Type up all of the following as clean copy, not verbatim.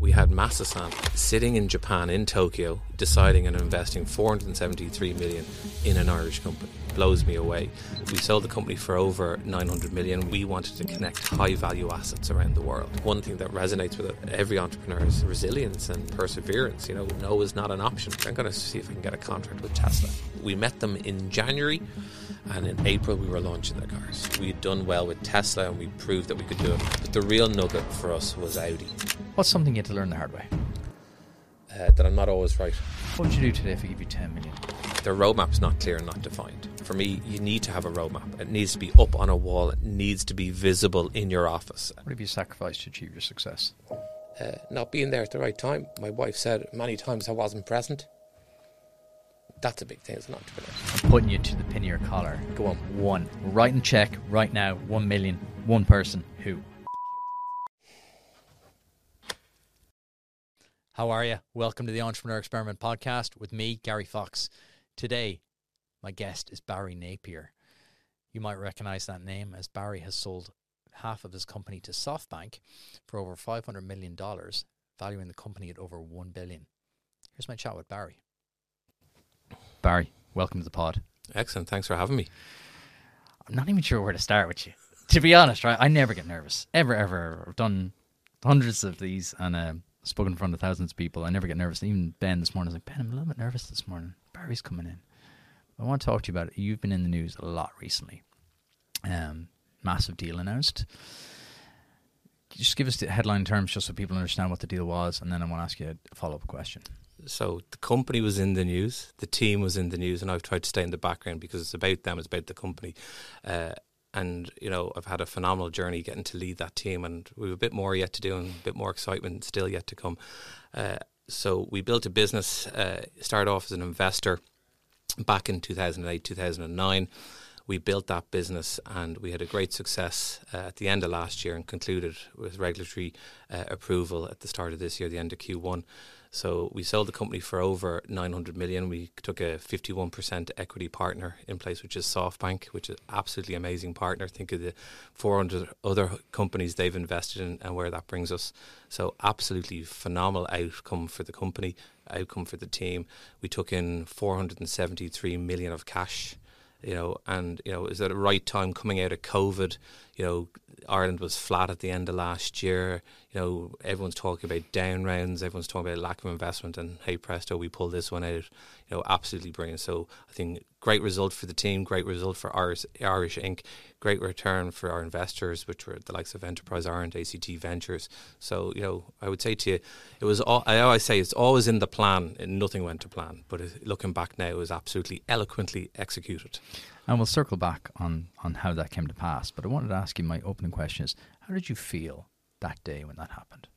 We had Masa-san sitting in Japan, in Tokyo, deciding and investing 473 million in an Irish company. Blows me away. We sold the company for over 900 million. We wanted to connect high value assets around the world. One thing that resonates with every entrepreneur is resilience and perseverance. You know, no is not an option. I'm going to see if I can get a contract with Tesla. We met them in January, and in April we were launching their cars. We'd done well with Tesla and we proved that we could do it. But the real nugget for us was Audi. What's something you had to learn the hard way? That I'm not always right. What would you do today if I give you 10 million? Their roadmap's not clear and not defined. For me, you need to have a roadmap. It needs to be up on a wall. It needs to be visible in your office. What have you sacrificed to achieve your success? Not being there at the right time. My wife said many times I wasn't present. That's a big thing as an entrepreneur. I'm putting you to the pin of your collar. Go on. One. Write and check right now. 1 million. One person. Who? How are you? Welcome to the Entrepreneur Experiment podcast with me, Gary Fox. Today, my guest is Barry Napier. You might recognize that name as Barry has sold half of his company to SoftBank for over $500 million, valuing the company at over $1 billion. Here's my chat with Barry. Barry, welcome to the pod. Excellent. Thanks for having me. I'm not even sure where to start with you. To be honest, right? I never get nervous. Ever. I've done hundreds of these and spoken in front of thousands of people. I never get nervous. Even Ben this morning was like, Ben, I'm a little bit nervous this morning. Barry's coming in. I want to talk to you about it. You've been in the news a lot recently. Massive deal announced. Just give us the headline terms just so people understand what the deal was, and then I want to ask you a follow-up question. So the company was in the news, the team was in the news, and I've tried to stay in the background because it's about them, it's about the company. And, you know, I've had a phenomenal journey getting to lead that team, and we have a bit more yet to do and a bit more excitement still yet to come. So we built a business, started off as an investor back in 2008, 2009. We built that business and we had a great success at the end of last year and concluded with regulatory approval at the start of this year, the end of Q1. So we sold the company for over 900 million. We took a 51% equity partner in place, which is SoftBank, which is an absolutely amazing partner. Think of the 400 other companies they've invested in and where that brings us. So absolutely phenomenal outcome for the company, outcome for the team. We took in 473 million of cash. And is at the right time coming out of COVID. Ireland was flat at the end of last year. Everyone's talking about down rounds. Everyone's talking about lack of investment. And hey, presto, we pulled this one out. Absolutely brilliant. So I think great result for the team, great result for Irish Inc., great return for our investors, which were the likes of Enterprise Ireland, ACT Ventures. So, I would say to you, it was all, I always say it's always in the plan and nothing went to plan. But looking back now, it was absolutely eloquently executed. And we'll circle back on how that came to pass. But I wanted to ask you, my opening question is, how did you feel that day when that happened?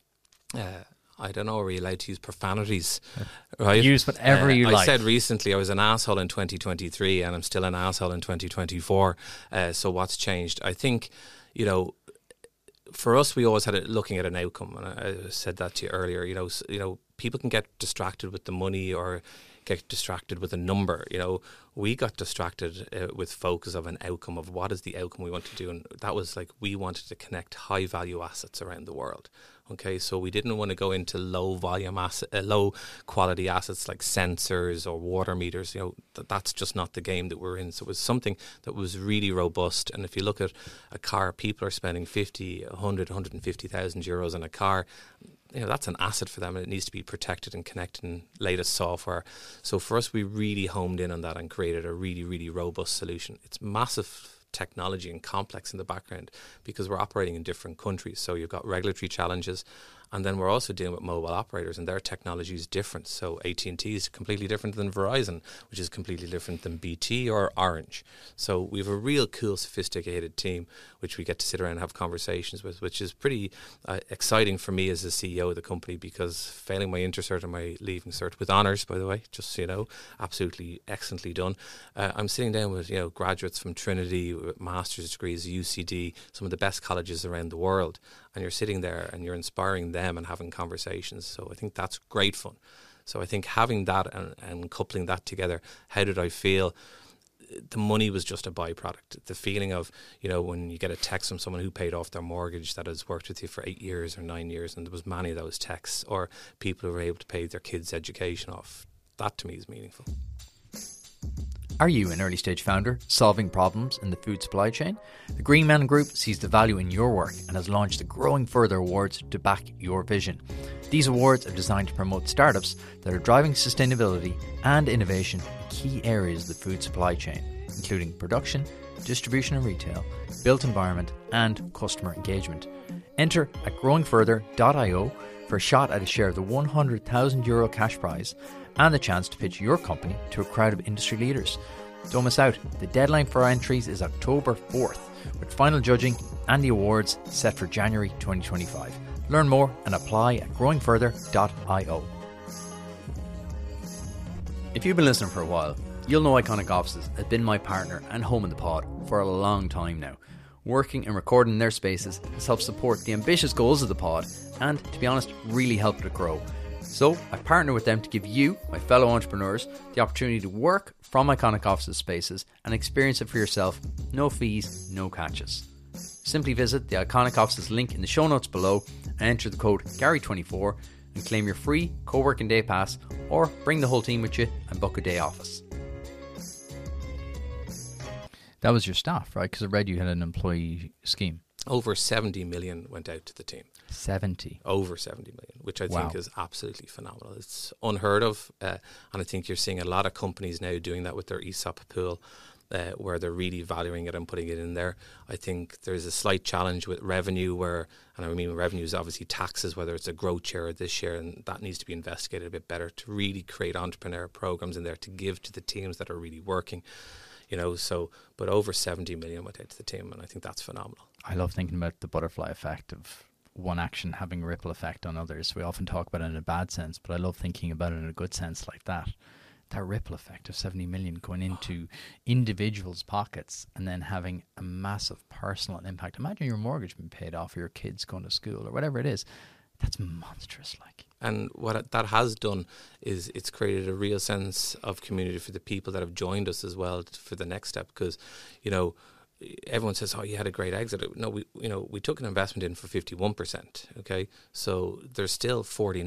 I don't know, are we allowed to use profanities? Right? Use whatever you like. I said recently I was an asshole in 2023 and I'm still an asshole in 2024. So what's changed? I think, for us, we always had it looking at an outcome. And I said that to you earlier. People can get distracted with the money or get distracted with a number. We got distracted with focus of an outcome of what is the outcome we want to do. And that was like, we wanted to connect high value assets around the world. Okay, so we didn't want to go into low quality assets like sensors or water meters. That's just not the game that we're in. So it was something that was really robust. And if you look at a car, people are spending 50, 100, 150,000 euros on a car. That's an asset for them and it needs to be protected and connected in latest software. So for us, we really homed in on that and created a really, really robust solution. It's massive technology and complex in the background because we're operating in different countries. So you've got regulatory challenges. And then we're also dealing with mobile operators and their technology is different. So AT&T is completely different than Verizon, which is completely different than BT or Orange. So we have a real cool, sophisticated team, which we get to sit around and have conversations with, which is pretty exciting for me as the CEO of the company because failing my intercert and my leaving cert with honours, by the way, just so you know, absolutely excellently done. I'm sitting down with, graduates from Trinity, with master's degrees, UCD, some of the best colleges around the world. And you're sitting there and you're inspiring them and having conversations. So I think that's great fun. So I think having that and coupling that together, how did I feel? the money was just a byproduct. The feeling of, you know, when you get a text from someone who paid off their mortgage that has worked with you for 8 years or 9 years, and there was many of those texts, or people who were able to pay their kids' education off, that to me is meaningful. Are you an early stage founder solving problems in the food supply chain? The Greenman Group sees the value in your work and has launched the Growing Further Awards to back your vision. These awards are designed to promote startups that are driving sustainability and innovation in key areas of the food supply chain, including production, distribution and retail, built environment, and customer engagement. Enter at growingfurther.io for a shot at a share of the €100,000 cash prize and the chance to pitch your company to a crowd of industry leaders. Don't miss out. The deadline for entries is October 4th, with final judging and the awards set for January 2025. Learn more and apply at growingfurther.io. If you've been listening for a while, you'll know Iconic Offices has been my partner and home in the pod for a long time now. Working and recording in their spaces has helped support the ambitious goals of the pod and, to be honest, really helped it grow. So I partner with them to give you, my fellow entrepreneurs, the opportunity to work from Iconic Offices spaces and experience it for yourself. No fees, no catches. Simply visit the Iconic Offices link in the show notes below and enter the code Gary24 and claim your free co-working day pass, or bring the whole team with you and book a day office. That was your staff, right? Because I read you had an employee scheme. Over 70 million went out to the team. 70? Over 70 million, which I think is absolutely phenomenal. It's unheard of, and I think you're seeing a lot of companies now doing that with their ESOP pool, where they're really valuing it and putting it in there. I think there's a slight challenge with revenue where, and I mean revenue is obviously taxes, whether it's a growth share or this share, and that needs to be investigated a bit better to really create entrepreneur programs in there to give to the teams that are really working. You know, so, but over 70 million went out to the team, and I think that's phenomenal. I love thinking about the butterfly effect of one action having a ripple effect on others. We often talk about it in a bad sense, but I love thinking about it in a good sense like that. That ripple effect of 70 million going into individuals' pockets and then having a massive personal impact. Imagine your mortgage being paid off, or your kids going to school, or whatever it is. That's monstrous, like. And what that has done is it's created a real sense of community for the people that have joined us as well for the next step. Because, you know, everyone says, "Oh, you had a great exit." No, we took an investment in for 51%. Okay, so there's still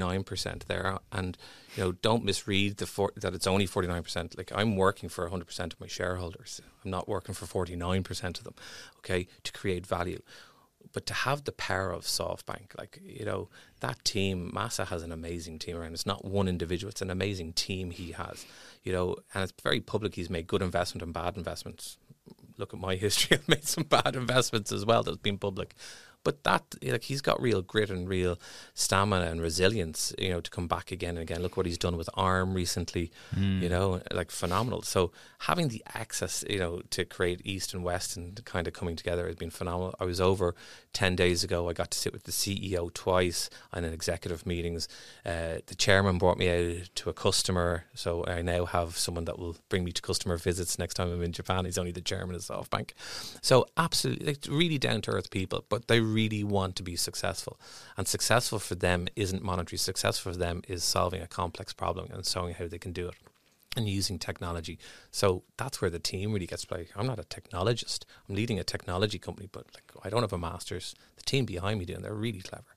49% there, and you know, don't misread that it's only 49%. Like, I'm working for 100% of my shareholders. I'm not working for 49% of them. Okay, to create value. But to have the power of SoftBank, like, you know, that team, Masa has an amazing team around. It's not one individual, it's an amazing team he has, you know, and it's very public. He's made good investment and bad investments. Look at my history. I've made some bad investments as well that's been public. But that, like, he's got real grit and real stamina and resilience, you know, to come back again and again. Look what he's done with ARM recently, you know, like, phenomenal. So having the access, you know, to create East and West and kind of coming together has been phenomenal. I was over 10 days ago. I got to sit with the CEO twice on executive meetings. The chairman brought me out to a customer. So I now have someone that will bring me to customer visits next time I'm in Japan. He's only the chairman of SoftBank. So absolutely, like, really down-to-earth people, but they really want to be successful, and successful for them isn't monetary. Successful for them is solving a complex problem and showing how they can do it and using technology. So that's where the team really gets played. I'm not a technologist. I'm leading a technology company, but like, I don't have a master's. The team behind me do, and they're really clever.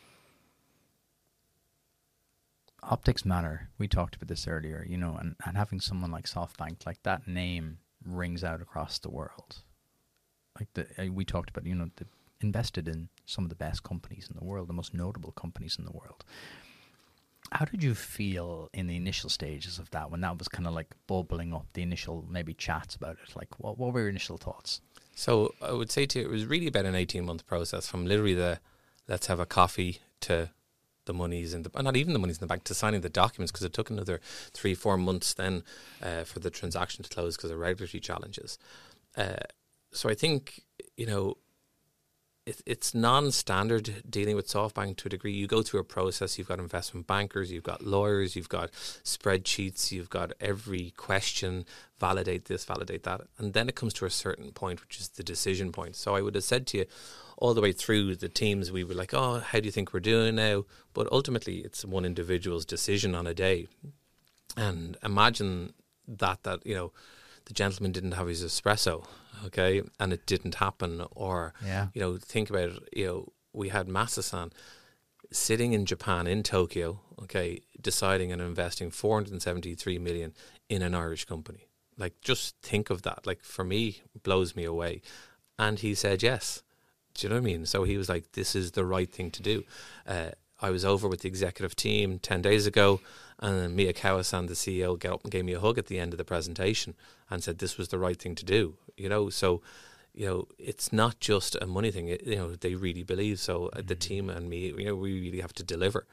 Optics matter. We talked about this earlier, you know, and having someone like SoftBank, like, that name rings out across the world. Like, we talked about, you know, invested in some of the best companies in the world, the most notable companies in the world. How did you feel in the initial stages of that, when that was kind of like bubbling up, the initial maybe chats about it? Like, what were your initial thoughts? So I would say to you, it was really about an 18-month process, from literally the let's have a coffee to the monies and not even the monies in the bank, to signing the documents, because it took another 3-4 months then for the transaction to close because of regulatory challenges. So I think, you know, it's non-standard dealing with SoftBank to a degree. You go through a process. You've got investment bankers, you've got lawyers, you've got spreadsheets, you've got every question, validate this, validate that. And then it comes to a certain point, which is the decision point. So I would have said to you, all the way through the teams, we were like, oh, how do you think we're doing now? But ultimately, it's one individual's decision on a day. And imagine that you know, the gentleman didn't have his espresso, okay, and it didn't happen. Or, think about it, we had Masa-san sitting in Japan, in Tokyo, okay, deciding and investing 473 million in an Irish company. Like, just think of that. Like, for me, blows me away. And he said yes. Do you know what I mean? So he was like, this is the right thing to do. I was over with the executive team 10 days ago, and Miyakawa-san, the CEO, got up and gave me a hug at the end of the presentation and said this was the right thing to do. So it's not just a money thing. They really believe. So the team and me, we really have to deliver.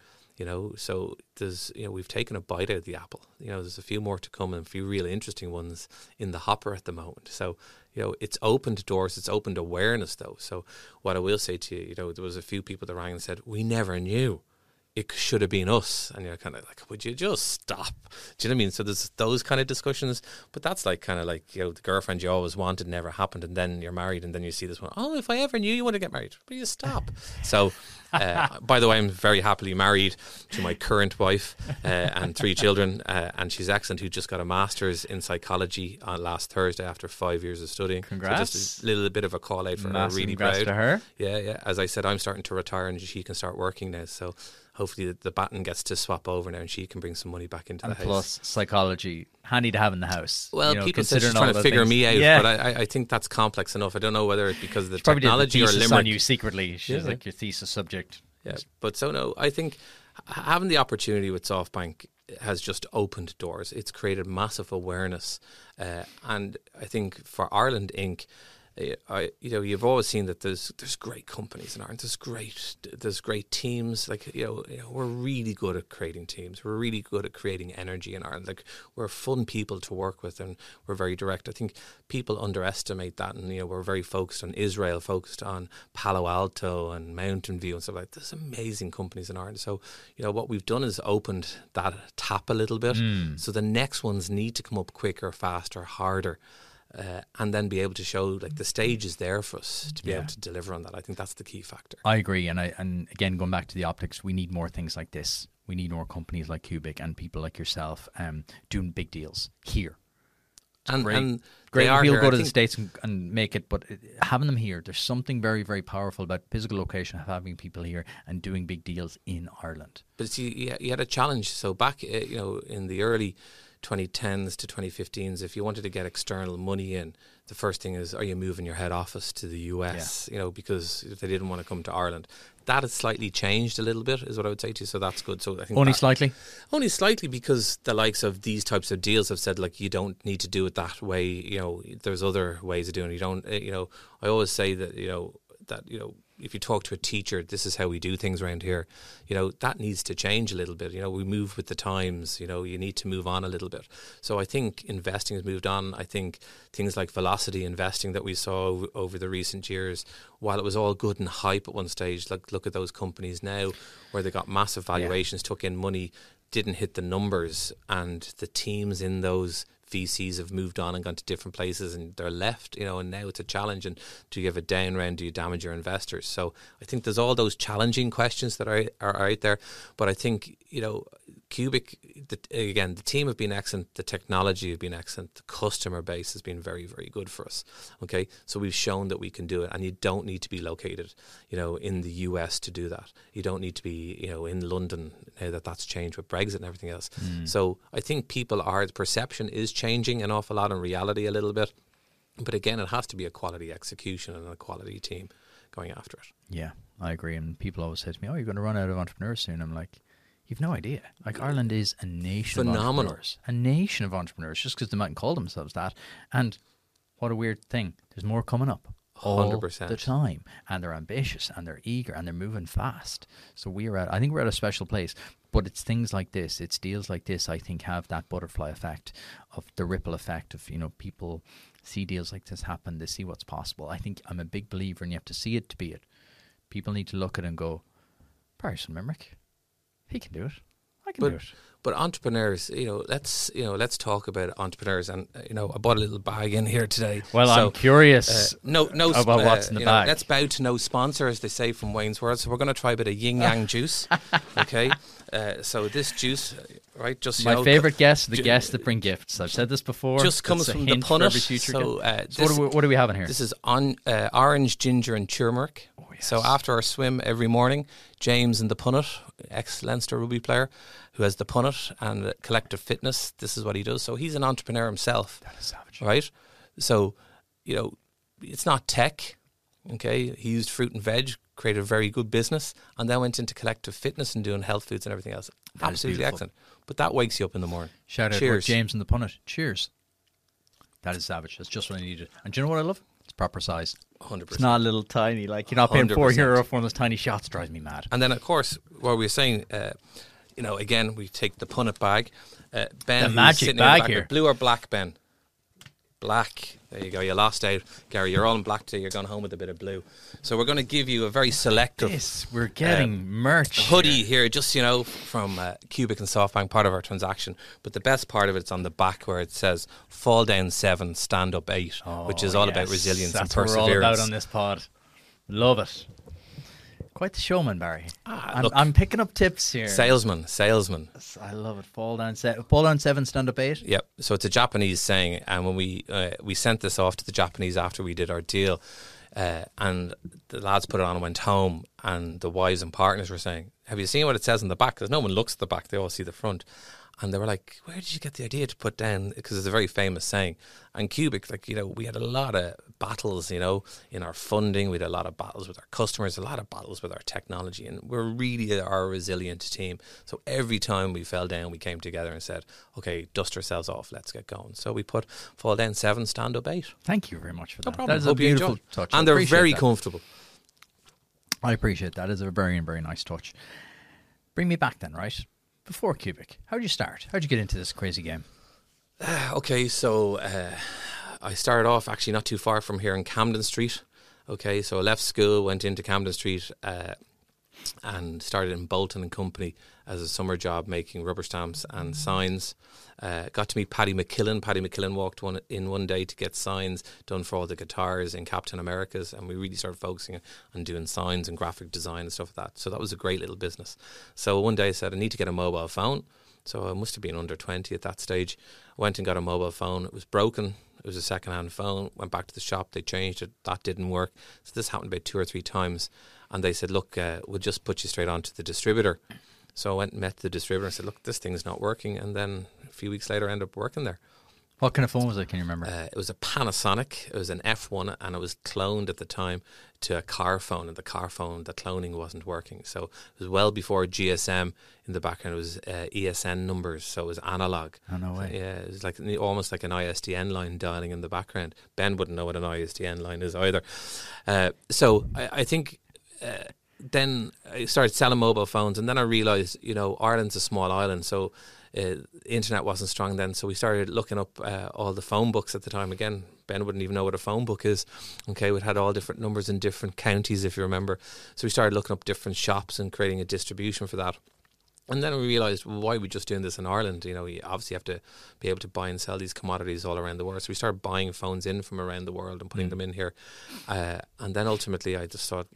So there's, we've taken a bite out of the apple. There's a few more to come, and a few really interesting ones in the hopper at the moment. So, it's opened doors, it's opened awareness though. So what I will say to you, there was a few people that rang and said, we never knew. It should have been us. And you're kind of like, would you just stop? Do you know what I mean? So there's those kind of discussions, but that's like kind of like, the girlfriend you always wanted never happened, and then you're married, and then you see this one, oh, if I ever knew you want to get married, but you stop. So, by the way, I'm very happily married to my current wife and 3 children, and she's excellent, who just got a master's in psychology last Thursday after 5 years of studying. Congrats. So just a little bit of a call out for her, really congrats proud. To her. Yeah. As I said, I'm starting to retire and she can start working now, so hopefully the baton gets to swap over now and she can bring some money back into the house. Plus, psychology, handy to have in the house. Well, people say she's trying to figure me out, but I think that's complex enough. I don't know whether it's because of the technology or Limerick. On you secretly. She's like your thesis subject. Yeah, but so no, I think having the opportunity with SoftBank has just opened doors. It's created massive awareness, and I think for Ireland Inc., you've always seen that there's great companies in Ireland. There's great teams. Like we're really good at creating teams. We're really good at creating energy in Ireland. Like, we're fun people to work with, and we're very direct. I think people underestimate that, and we're very focused on Israel, focused on Palo Alto and Mountain View and stuff like that. There's amazing companies in Ireland. So what we've done is opened that tap a little bit. So the next ones need to come up quicker, faster, harder. And then be able to show, like, the stage is there for us to be able to deliver on that. I think that's the key factor. I agree, and again, going back to the optics, we need more things like this. We need more companies like Cubic and people like yourself doing big deals here. And great. People go to the States and make it, but having them here, there's something very, very powerful about physical location of having people here and doing big deals in Ireland. But see, you had a challenge. So back, in the early 2010s to 2015s, if you wanted to get external money in, the first thing is, are you moving your head office to the US? Because they didn't want to come to Ireland. That has slightly changed a little bit, is what I would say to you. So that's good. So I think only slightly, because the likes of these types of deals have said, like, you don't need to do it that way. There's other ways of doing it. You don't. I always say that if you talk to a teacher, this is how we do things around here. That needs to change a little bit. We move with the times. You need to move on a little bit. So I think investing has moved on. I think things like velocity investing that we saw over the recent years, while it was all good and hype at one stage, like, look at those companies now where they got massive valuations, took in money, didn't hit the numbers, and the teams in those VCs have moved on and gone to different places, and they're left, and now it's a challenge. And do you have a down round? Do you damage your investors? So I think there's all those challenging questions that are out there. But I think, Cubic, the team have been excellent. The technology have been excellent. The customer base has been very, very good for us. Okay, so we've shown that we can do it, and you don't need to be located, in the US to do that. You don't need to be, in London now that's changed with Brexit and everything else. So I think the perception is changing an awful lot, in reality a little bit. But again, it has to be a quality execution and a quality team going after it. Yeah, I agree. And people always say to me, "Oh, you're going to run out of entrepreneurs soon." I'm like, you've no idea. Like, Ireland is a nation of entrepreneurs. A nation of entrepreneurs, just because they mightn't call themselves that. And what a weird thing. There's more coming up. 100%. All the time. And they're ambitious and they're eager and they're moving fast. So I think we're at a special place. But it's things like this, it's deals like this, I think, have that butterfly effect, of the ripple effect of, people see deals like this happen, they see what's possible. I think I'm a big believer, and you have to see it to be it. People need to look at it and go, Barry Limerick, he can do it. can do it. But entrepreneurs, let's talk about entrepreneurs. And I bought a little bag in here today. Well, I'm curious about what's in the bag. Let's bow to no sponsor, as they say from Wayne's World. So we're going to try a bit of yin yang juice. Okay, so this juice, right? Just my favourite guests, the guests that bring gifts. I've said this before. Just comes from the punnet. So what do we have in here? This is on orange, ginger, and turmeric. Oh, yes. So after our swim every morning, James in the punnet, ex-Leinster rugby player, who has the punnet and Collective Fitness. This is what he does. So he's an entrepreneur himself. That is savage. Right? So, it's not tech. Okay? He used fruit and veg, created a very good business, and then went into Collective Fitness and doing health foods and everything else. That Absolutely excellent. But that wakes you up in the morning. Shout out to James and the punnet. Cheers. That is savage. That's just what I needed. And do you know what I love? It's proper size. 100%. It's not a little tiny, like you're not paying €4 for one of those tiny shots. Drives me mad. And then, of course, what we were saying, again, we take the punnet bag. Ben, the magic bag here. Blue or black, Ben? Black. There you go. You lost out. Gary, you're all in black today. You're going home with a bit of blue. So we're going to give you a very selective... We're getting merch. Hoodie here, just, from Cubic and SoftBank, part of our transaction. But the best part of it's on the back where it says, fall down 7, stand up 8, which is all about resilience and perseverance. That's what we're all about on this pod. Love it. Quite the showman, Barry. I'm picking up tips here. Salesman. I love it. Fall down 7, stand up 8. Yep. So it's a Japanese saying, and when we sent this off to the Japanese after we did our deal, and the lads put it on and went home, and the wives and partners were saying, "Have you seen what it says on the back?" Because no one looks at the back; they all see the front. And they were like, "Where did you get the idea to put down?" Because it's a very famous saying. And Cubic, we had a lot of battles, in our funding. We had a lot of battles with our customers, a lot of battles with our technology. And we're really a resilient team. So every time we fell down, we came together and said, okay, dust ourselves off, let's get going. So we put fall down 7, stand up 8. Thank you very much for that. No problem. That is a beautiful touch. And they're very comfortable. I appreciate that. It's a very, very nice touch. Bring me back then, right? Before Cubic, how did you start? How did you get into this crazy game? Okay, so I started off actually not too far from here in Camden Street. Okay, so I left school, went into Camden Street and started in Bolton and Company as a summer job making rubber stamps and signs. Got to meet Paddy McKillen. Paddy McKillen walked in one day to get signs done for all the guitars in Captain America's, and we really started focusing on doing signs and graphic design and stuff like that. So that was a great little business. So one day I said, I need to get a mobile phone. So I must have been under 20 at that stage. Went and got a mobile phone. It was broken. It was a second-hand phone. Went back to the shop. They changed it. That didn't work. So this happened about 2 or 3 times. And they said, look, we'll just put you straight on to the distributor. So I went and met the distributor and said, look, this thing's not working. And then a few weeks later, I ended up working there. What kind of phone was it? Can you remember? It was a Panasonic. It was an F1, and it was cloned at the time to a car phone. And the car phone, the cloning wasn't working. So it was well before GSM in the background. It was ESN numbers, so it was analog. Oh, no way. Yeah, it was almost like an ISDN line dialing in the background. Ben wouldn't know what an ISDN line is either. So I think... then I started selling mobile phones, and then I realised, Ireland's a small island, so the internet wasn't strong then. So we started looking up all the phone books at the time. Again, Ben wouldn't even know what a phone book is. Okay, we had all different numbers in different counties, if you remember. So we started looking up different shops and creating a distribution for that. And then we realised, well, why are we just doing this in Ireland? You obviously have to be able to buy and sell these commodities all around the world. So we started buying phones in from around the world and putting them in here. And then ultimately I just thought,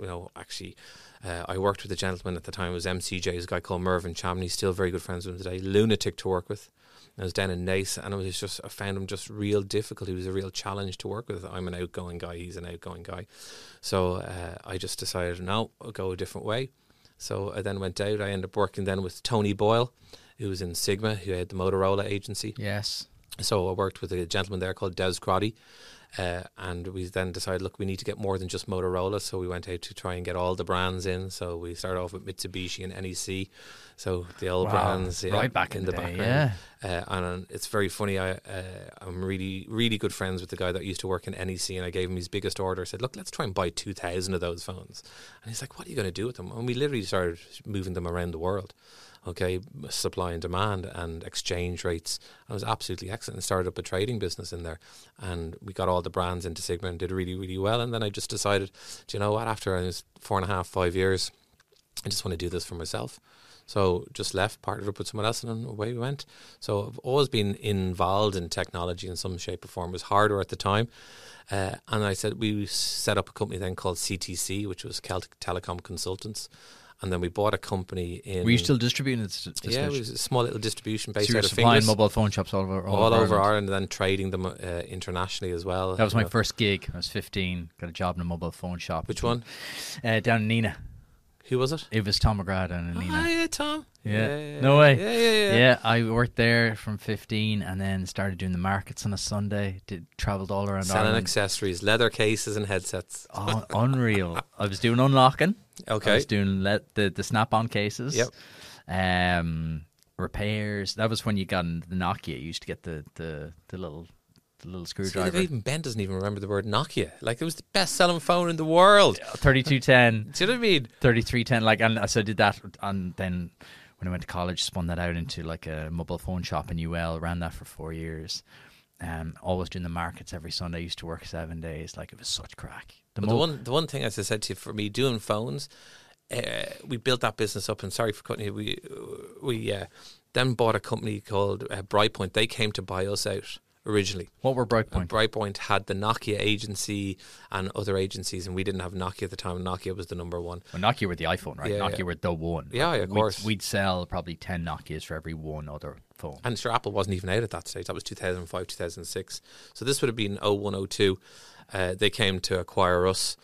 I worked with a gentleman at the time. It was MCJ, a guy called Mervyn Chapman. He's still very good friends with him today. Lunatic to work with. I was down in Naas, and I found him just real difficult. He was a real challenge to work with. I'm an outgoing guy. He's an outgoing guy. So I just decided, no, I'll go a different way. So I then went out. I ended up working then with Tony Boyle, who was in Sigma, who had the Motorola agency. Yes. So I worked with a gentleman there called Des Crotty. And we then decided, look, we need to get more than just Motorola. So we went out to try and get all the brands in. So we started off with Mitsubishi and NEC. So the old brands. Right back in the background. Yeah. And it's very funny. I'm really, really good friends with the guy that used to work in NEC, and I gave him his biggest order. I said, look, let's try and buy 2,000 of those phones. And he's like, what are you going to do with them? And we literally started moving them around the world. Okay, supply and demand and exchange rates. And it was absolutely excellent. And started up a trading business in there, and we got all the brands into Sigma and did really, really well. And then I just decided, do you know what? After 4.5, 5 years, I just want to do this for myself. So just left, partnered up with someone else, and then away we went. So I've always been involved in technology in some shape or form. It was hardware at the time. And I said we set up a company then called CTC, which was Celtic Telecom Consultants. And then we bought a company in... Were you still distributing at this Yeah, it stage? was a small little distribution based So you out were of supplying Fingers. mobile phone shops all over Ireland, and then trading them internationally as well. That was my first gig. I was 15, got a job in a mobile phone shop. Which one? Down in Nina. Who was it? It was Tom McGrath down in Nina. Oh, yeah, Tom. Yeah. No way. Yeah. Yeah, I worked there from 15 and then started doing the markets on a Sunday. Travelled all around Selling Ireland. accessories, leather cases and headsets. Oh, unreal. I was doing unlocking. Okay. I was doing the snap-on cases. Yep. Repairs. That was when you got in the Nokia. You used to get the little See, screwdriver. even Ben doesn't even remember the word Nokia. Like, it was the best-selling phone in the world. 3210. Do you know what I mean? 3310, like, and so I did that, and then when I went to college, spun that out into like a mobile phone shop in UL. Ran that for 4 years. Always doing the markets every Sunday. I used to work 7 days. Like, it was such crack. The one thing, as I said to you, for me doing phones, we built that business up. And sorry for cutting you. We then bought a company called Brightpoint. They came to buy us out originally. What were Brightpoint? And Brightpoint had the Nokia agency and other agencies, and we didn't have Nokia at the time. Nokia was the number one. Well, Nokia were the iPhone, right? Yeah, Nokia yeah. were the one. Yeah, Like, of course. We'd sell probably 10 Nokias for every one other phone. And sure, Apple wasn't even out at that stage. That was 2005, 2006. So this would have been 01, 02. They came to acquire us.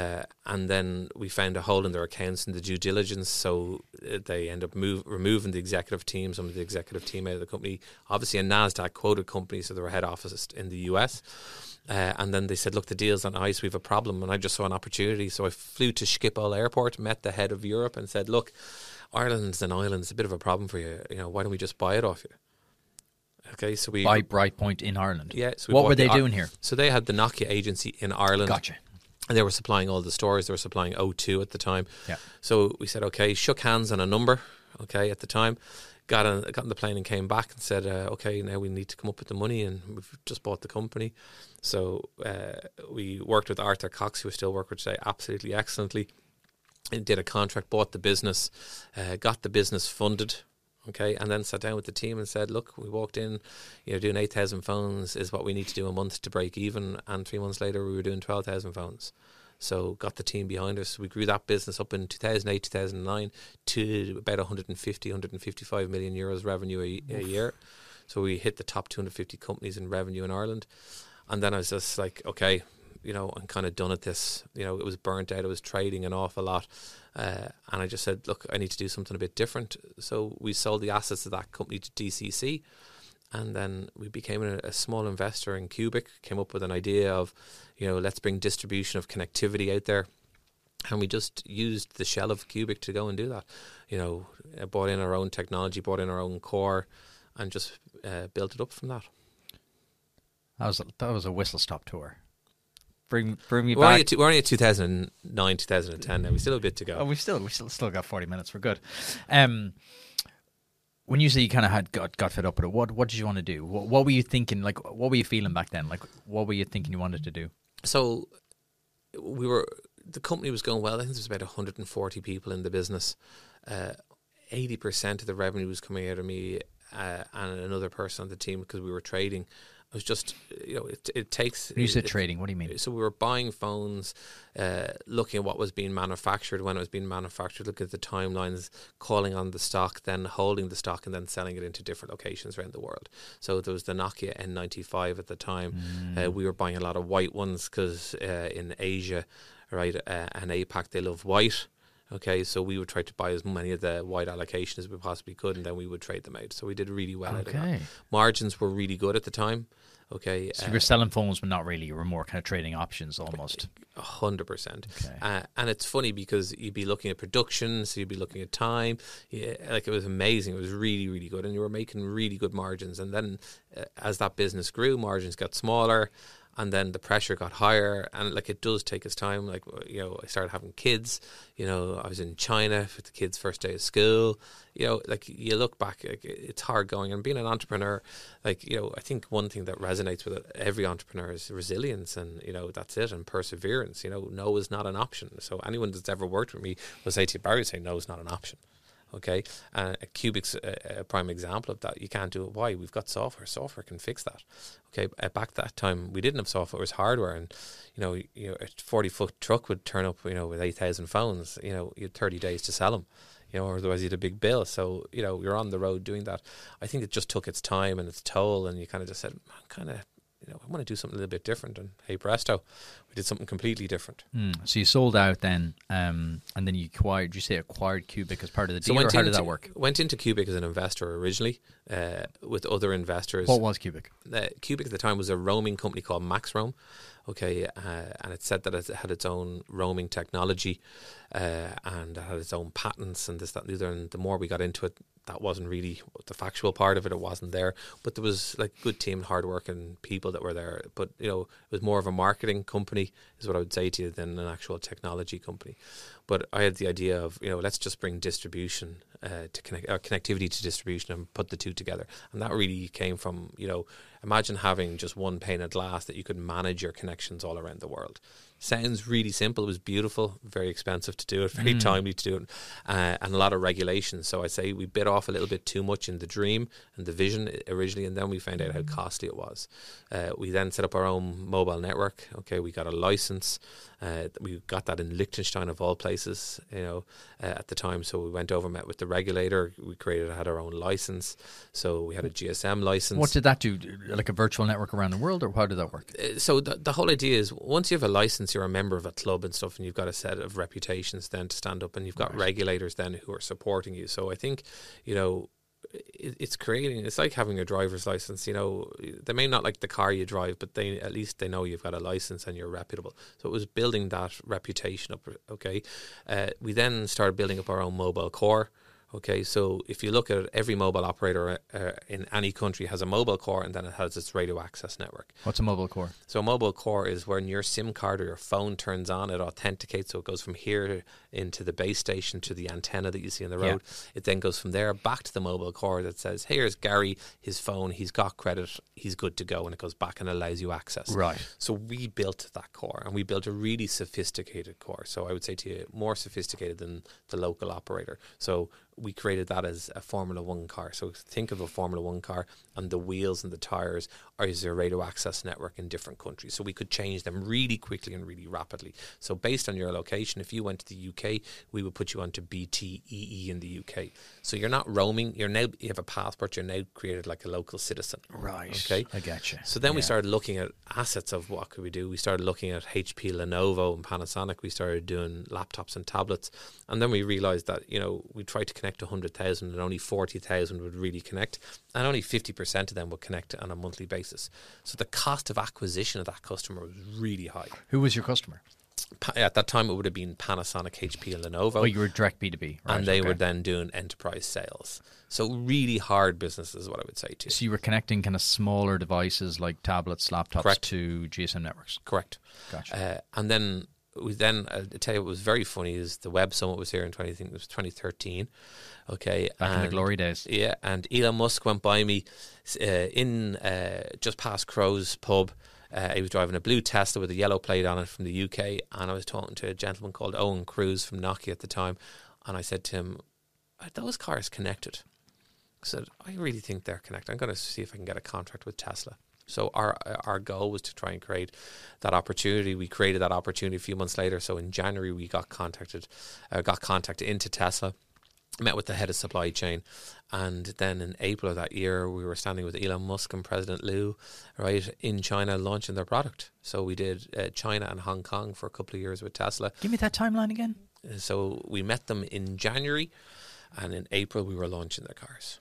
And then we found a hole in their accounts in the due diligence, so they end up removing the executive team, some of the executive team out of the company. Obviously a NASDAQ quoted company, so they were head offices in the US. And then they said, look, the deal's on ice, we have a problem. And I just saw an opportunity, so I flew to Schiphol Airport, met the head of Europe and said, look, Ireland's an island, it's a bit of a problem for you. Why don't we just buy it off you? Okay, so we Buy Brightpoint in Ireland. Yeah. So we what bought were they doing here? So they had the Nokia agency in Ireland. Gotcha. And they were supplying all the stores. They were supplying O2 at the time. Yeah. So we said, okay, shook hands on a number, okay, at the time. Got on the plane and came back and said, okay, now we need to come up with the money, and we've just bought the company. So we worked with Arthur Cox, who we still work with today, absolutely excellently. And did a contract, bought the business, got the business funded. Okay, and then sat down with the team and said, look, we walked in, doing 8,000 phones is what we need to do a month to break even. And 3 months later, we were doing 12,000 phones. So got the team behind us. We grew that business up in 2008, 2009 to about 150, 155 million euros revenue a year. So we hit the top 250 companies in revenue in Ireland. And then I was just like, okay, I'm kind of done at this. It was burnt out. I was trading an awful lot. And I just said, look, I need to do something a bit different. So we sold the assets of that company to DCC. And then we became a small investor in Cubic, came up with an idea of, let's bring distribution of connectivity out there. And we just used the shell of Cubic to go and do that. Bought in our own technology, bought in our own core, and just built it up from that. That was a whistle-stop tour. Bring me we're back. We're only at 2009, 2010 now. We still have a bit to go. Oh, we still got 40 minutes. We're good. When you say you kind of got fed up with it, what did you want to do? What were you thinking? Like, what were you feeling back then? Like, what were you thinking you wanted to do? So the company was going well. I think there was about 140 people in the business. 80% of the revenue was coming out of me and another person on the team because we were trading. I was just, it takes... When you said trading, what do you mean? So we were buying phones, looking at what was being manufactured, when it was being manufactured, looking at the timelines, calling on the stock, then holding the stock and then selling it into different locations around the world. So there was the Nokia N95 at the time. We were buying a lot of white ones because in Asia, right, and APAC, they love white. Okay, so we would try to buy as many of the white allocations as we possibly could, and then we would trade them out. So we did really well out of that. Margins were really good at the time. Okay, so you were selling phones, but not really. You were more kind of trading options, almost. 100%. Okay. And it's funny because you'd be looking at production, so you'd be looking at time. Yeah, like, it was amazing. It was really, really good, and you were making really good margins. And then as that business grew, margins got smaller. And then the pressure got higher, and like, it does take its time. Like, I started having kids. I was in China for the kids' first day of school. Like, you look back, like, it's hard going. And being an entrepreneur, like, I think one thing that resonates with every entrepreneur is resilience, and that's it, and perseverance. No is not an option. So anyone that's ever worked with me will say to you, Barry, say no is not an option. Okay, Cubic's a prime example of that. You can't do it. Why? We've got software. Software can fix that. Okay, back that time we didn't have software; it was hardware, and a 40-foot truck would turn up, with 8,000 phones. You had 30 days to sell them. Or otherwise you had a big bill. So, you're on the road doing that. I think it just took its time and its toll, and you kind of just said, I want to do something a little bit different. And hey, presto, we did something completely different. So you sold out then, and then you acquired Cubic as part of the deal, or how did that work? Went into Cubic as an investor originally, with other investors. What was Cubic? Cubic at the time was a roaming company called MaxRoam. Okay, and it said that it had its own roaming technology, and it had its own patents and this, that, and the other. And the more we got into it, that wasn't really the factual part of it. It wasn't there, but there was like good team, hard working people that were there. But it was more of a marketing company, is what I would say to you, than an actual technology company. But I had the idea of let's just bring distribution to connectivity to distribution and put the two together. And that really came from imagine having just one pane of glass that you could manage your connections all around the world. Sounds really simple. It was beautiful, very expensive to do it, very timely to do it, and a lot of regulations. So I say we bit off a little bit too much in the dream and the vision originally, and then we found out how costly it was. We then set up our own mobile network. Okay, we got a license. We got that in Liechtenstein of all places, at the time. So we went over, met with the regulator. We had our own license. So we had a GSM license. What did that do? Like a virtual network around the world, or how did that work? So the whole idea is once you have a license, you're a member of a club and stuff, and you've got a set of reputations then to stand up, and you've got regulators then who are supporting you. So I think, it's like having a driver's license. They may not like the car you drive, but at least they know you've got a license and you're reputable. So it was building that reputation up. Okay, we then started building up our own mobile core. Okay, so if you look at it, every mobile operator in any country has a mobile core, and then it has its radio access network. What's a mobile core? So a mobile core is when your SIM card or your phone turns on, it authenticates, so it goes from here into the base station to the antenna that you see on the road. Yeah. It then goes from there back to the mobile core that says, here's Gary, his phone, he's got credit, he's good to go, and it goes back and allows you access. Right. So we built that core, and we built a really sophisticated core. So I would say to you, more sophisticated than the local operator. So we created that as a Formula One car. So think of a Formula One car, and the wheels and the tyres is a radio access network in different countries. So we could change them really quickly and really rapidly. So based on your location, if you went to the UK, we would put you onto BTEE in the UK. So you're not roaming. You have a passport. You're now created like a local citizen. Right. Okay. I get you. So then we started looking at assets of what could we do. We started looking at HP, Lenovo, and Panasonic. We started doing laptops and tablets, and then we realised that we tried to connect 100,000 and only 40,000 would really connect, and only 50% of them would connect on a monthly basis. So the cost of acquisition of that customer was really high. Who was your customer? At that time, it would have been Panasonic, HP, and Lenovo. Oh, you were direct B2B. Right, and they were then doing enterprise sales. So really hard business is what I would say to you. So you were connecting kind of smaller devices like tablets, laptops Correct. to GSM networks. Correct. Gotcha. And then I tell you what was very funny is the Web Summit was here in 2013. Okay, Back in the glory days. Yeah, and Elon Musk went by me in just past Crow's pub. He was driving a blue Tesla with a yellow plate on it from the UK, and I was talking to a gentleman called Owen Cruz from Nokia at the time, and I said to him, "Are those cars connected?" I said, "I really think they're connected. I'm going to see if I can get a contract with Tesla." So our goal was to try and create that opportunity. We created that opportunity a few months later. So in January, we got contacted into Tesla, met with the head of supply chain, and then in April of that year, we were standing with Elon Musk and President Liu, right, in China launching their product. So we did China and Hong Kong for a couple of years with Tesla. Give me that timeline again. So we met them in January, and in April, we were launching their cars.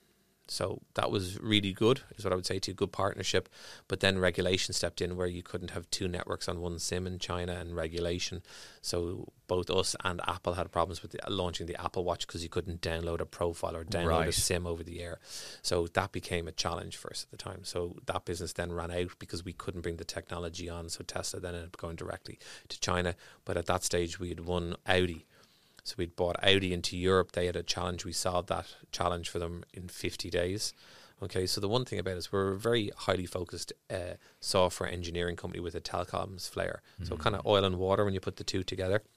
So that was really good, is what I would say to you, good partnership. But then regulation stepped in where you couldn't have two networks on one SIM in China, and regulation. So both us and Apple had problems with launching the Apple Watch because you couldn't download a profile or download a SIM over the air. So that became a challenge for us at the time. So that business then ran out because we couldn't bring the technology on. So Tesla then ended up going directly to China. But at that stage, we had won Audi. So we'd bought Audi into Europe. They had a challenge. We solved that challenge for them in 50 days. Okay, so the one thing about us, we're a very highly focused software engineering company with a telecoms flair. So kind of oil and water when you put the two together.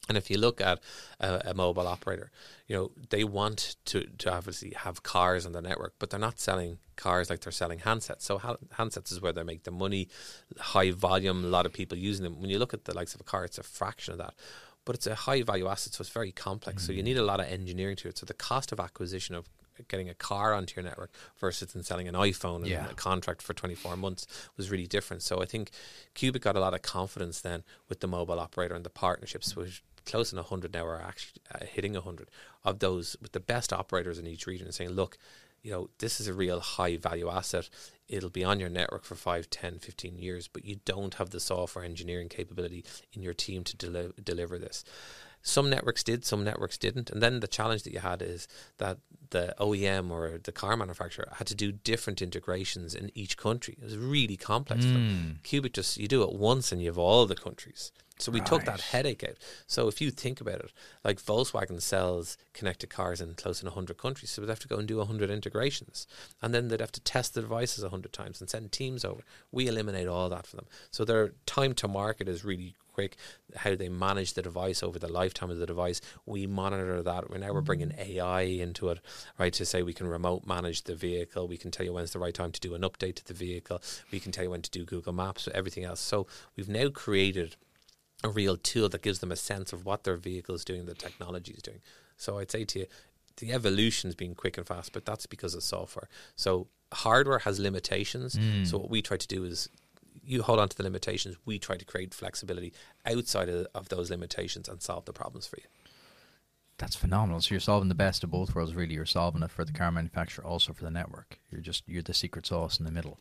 And if you look at a mobile operator, they want to obviously have cars on the network, but they're not selling cars like they're selling handsets. So handsets is where they make the money, high volume, a lot of people using them. When you look at the likes of a car, it's a fraction of that. But it's a high value asset, so it's very complex. So you need a lot of engineering to it. So the cost of acquisition of getting a car onto your network versus in selling an iPhone and a contract for 24 months was really different. So I think Cubic got a lot of confidence then with the mobile operator and the partnerships, which close to 100 now are actually hitting 100 of those with the best operators in each region and saying, look, this is a real high value asset. It'll be on your network for 5, 10, 15 years, but you don't have the software engineering capability in your team to deliver this. Some networks did, some networks didn't. And then the challenge that you had is that the OEM or the car manufacturer had to do different integrations in each country. It was really complex for them. Cubic you do it once and you have all the countries. So we took that headache out. So if you think about it, like Volkswagen sells connected cars in close to 100 countries, so they'd have to go and do 100 integrations. And then they'd have to test the devices 100 times and send teams over. We eliminate all that for them. So their time to market is really quick. How they manage the device over the lifetime of the device, we monitor that. We're bringing AI into it, right, to say we can remote manage the vehicle. We can tell you when's the right time to do an update to the vehicle. We can tell you when to do Google Maps, everything else. So we've now created a real tool that gives them a sense of what their vehicle is doing, the technology is doing. So I'd say to you, the evolution is being quick and fast, but that's because of software. So hardware has limitations. So what we try to do is you hold on to the limitations. We try to create flexibility outside of those limitations and solve the problems for you. That's phenomenal. So you're solving the best of both worlds, really. You're solving it for the car manufacturer, also for the network. You're the secret sauce in the middle.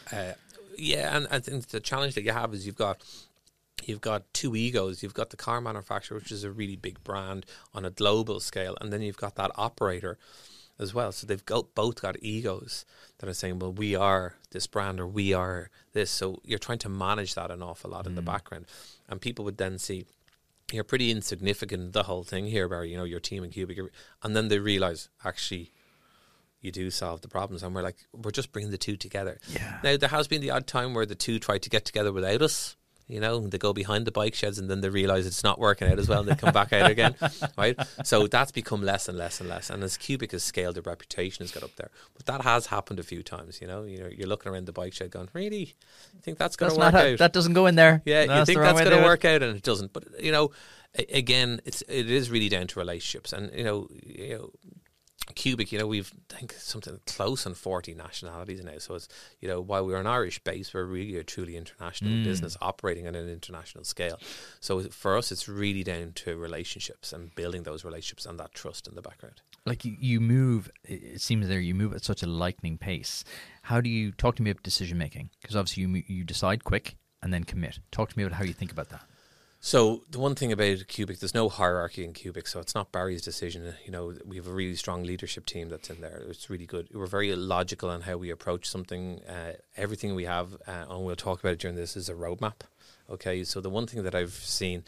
And I think the challenge that you have is you've got two egos. You've got the car manufacturer, which is a really big brand on a global scale, and then you've got that operator as well. So they've both got egos that are saying, well, we are this brand or we are this. So you're trying to manage that an awful lot in the background. And people would then see, you're pretty insignificant in the whole thing here, Barry, your team in Cubic. And then they realise, actually, you do solve the problems. And we're just bringing the two together. Yeah. Now, there has been the odd time where the two try to get together without us. They go behind the bike sheds and then they realise it's not working out as well and they come back out again, right? So that's become less and less and less. And as Cubic has scaled, their reputation has got up there. But that has happened a few times, You're looking around the bike shed going, really? You think that's going to work out? That doesn't go in there. Yeah, you think that's going to work out and it doesn't. But, again, it is really down to relationships. And, Cubic, we've I think something close on 40 nationalities now. So it's while we're an Irish base, we're really a truly international business operating on an international scale. So for us, it's really down to relationships and building those relationships and that trust in the background. Like you move, it seems there you move at such a lightning pace. How do you talk to me about decision making? Because obviously you decide quick and then commit. Talk to me about how you think about that. So the one thing about Cubic, there's no hierarchy in Cubic, so it's not Barry's decision. We have a really strong leadership team that's in there. It's really good. We're very logical on how we approach something. Everything we have, and we'll talk about it during this, is a roadmap. Okay, so the one thing that I've seen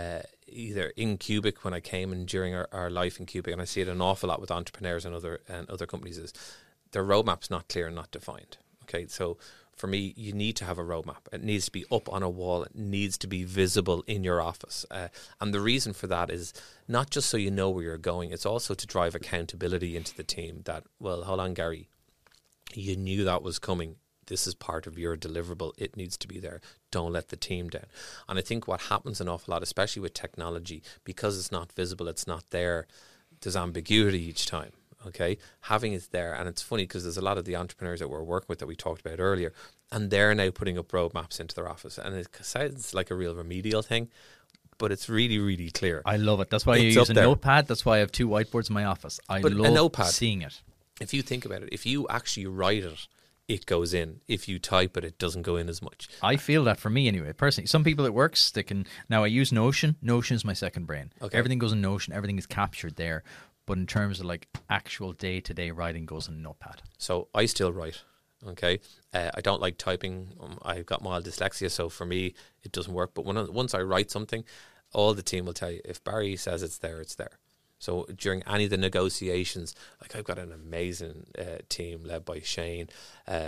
either in Cubic when I came and during our life in Cubic, and I see it an awful lot with entrepreneurs and other companies, is their roadmap's not clear and not defined. Okay, so for me, you need to have a roadmap. It needs to be up on a wall. It needs to be visible in your office. And the reason for that is not just so you know where you're going. It's also to drive accountability into the team that, well, hold on, Gary, you knew that was coming. This is part of your deliverable. It needs to be there. Don't let the team down. And I think what happens an awful lot, especially with technology, because it's not visible, it's not there, there's ambiguity each time. Okay, having it there, and it's funny because there's a lot of the entrepreneurs that we're working with that we talked about earlier, and they're now putting up roadmaps into their office, and it sounds like a real remedial thing, but it's really, really clear. I love it. That's why you use a notepad. That's why I have 2 whiteboards in my office. I love a notepad, seeing it. If you think about it, if you actually write it, it goes in. If you type it, it doesn't go in as much. I feel that for me anyway, personally. Some people it works. They can. Now I use Notion. Notion is my second brain. Okay. Everything goes in Notion. Everything is captured there. But in terms of like actual day-to-day writing goes in a notepad. So I still write, okay? I don't like typing. I've got mild dyslexia, so for me, it doesn't work. But once I write something, all the team will tell you, if Barry says it's there, it's there. So during any of the negotiations, like I've got an amazing team led by Shane,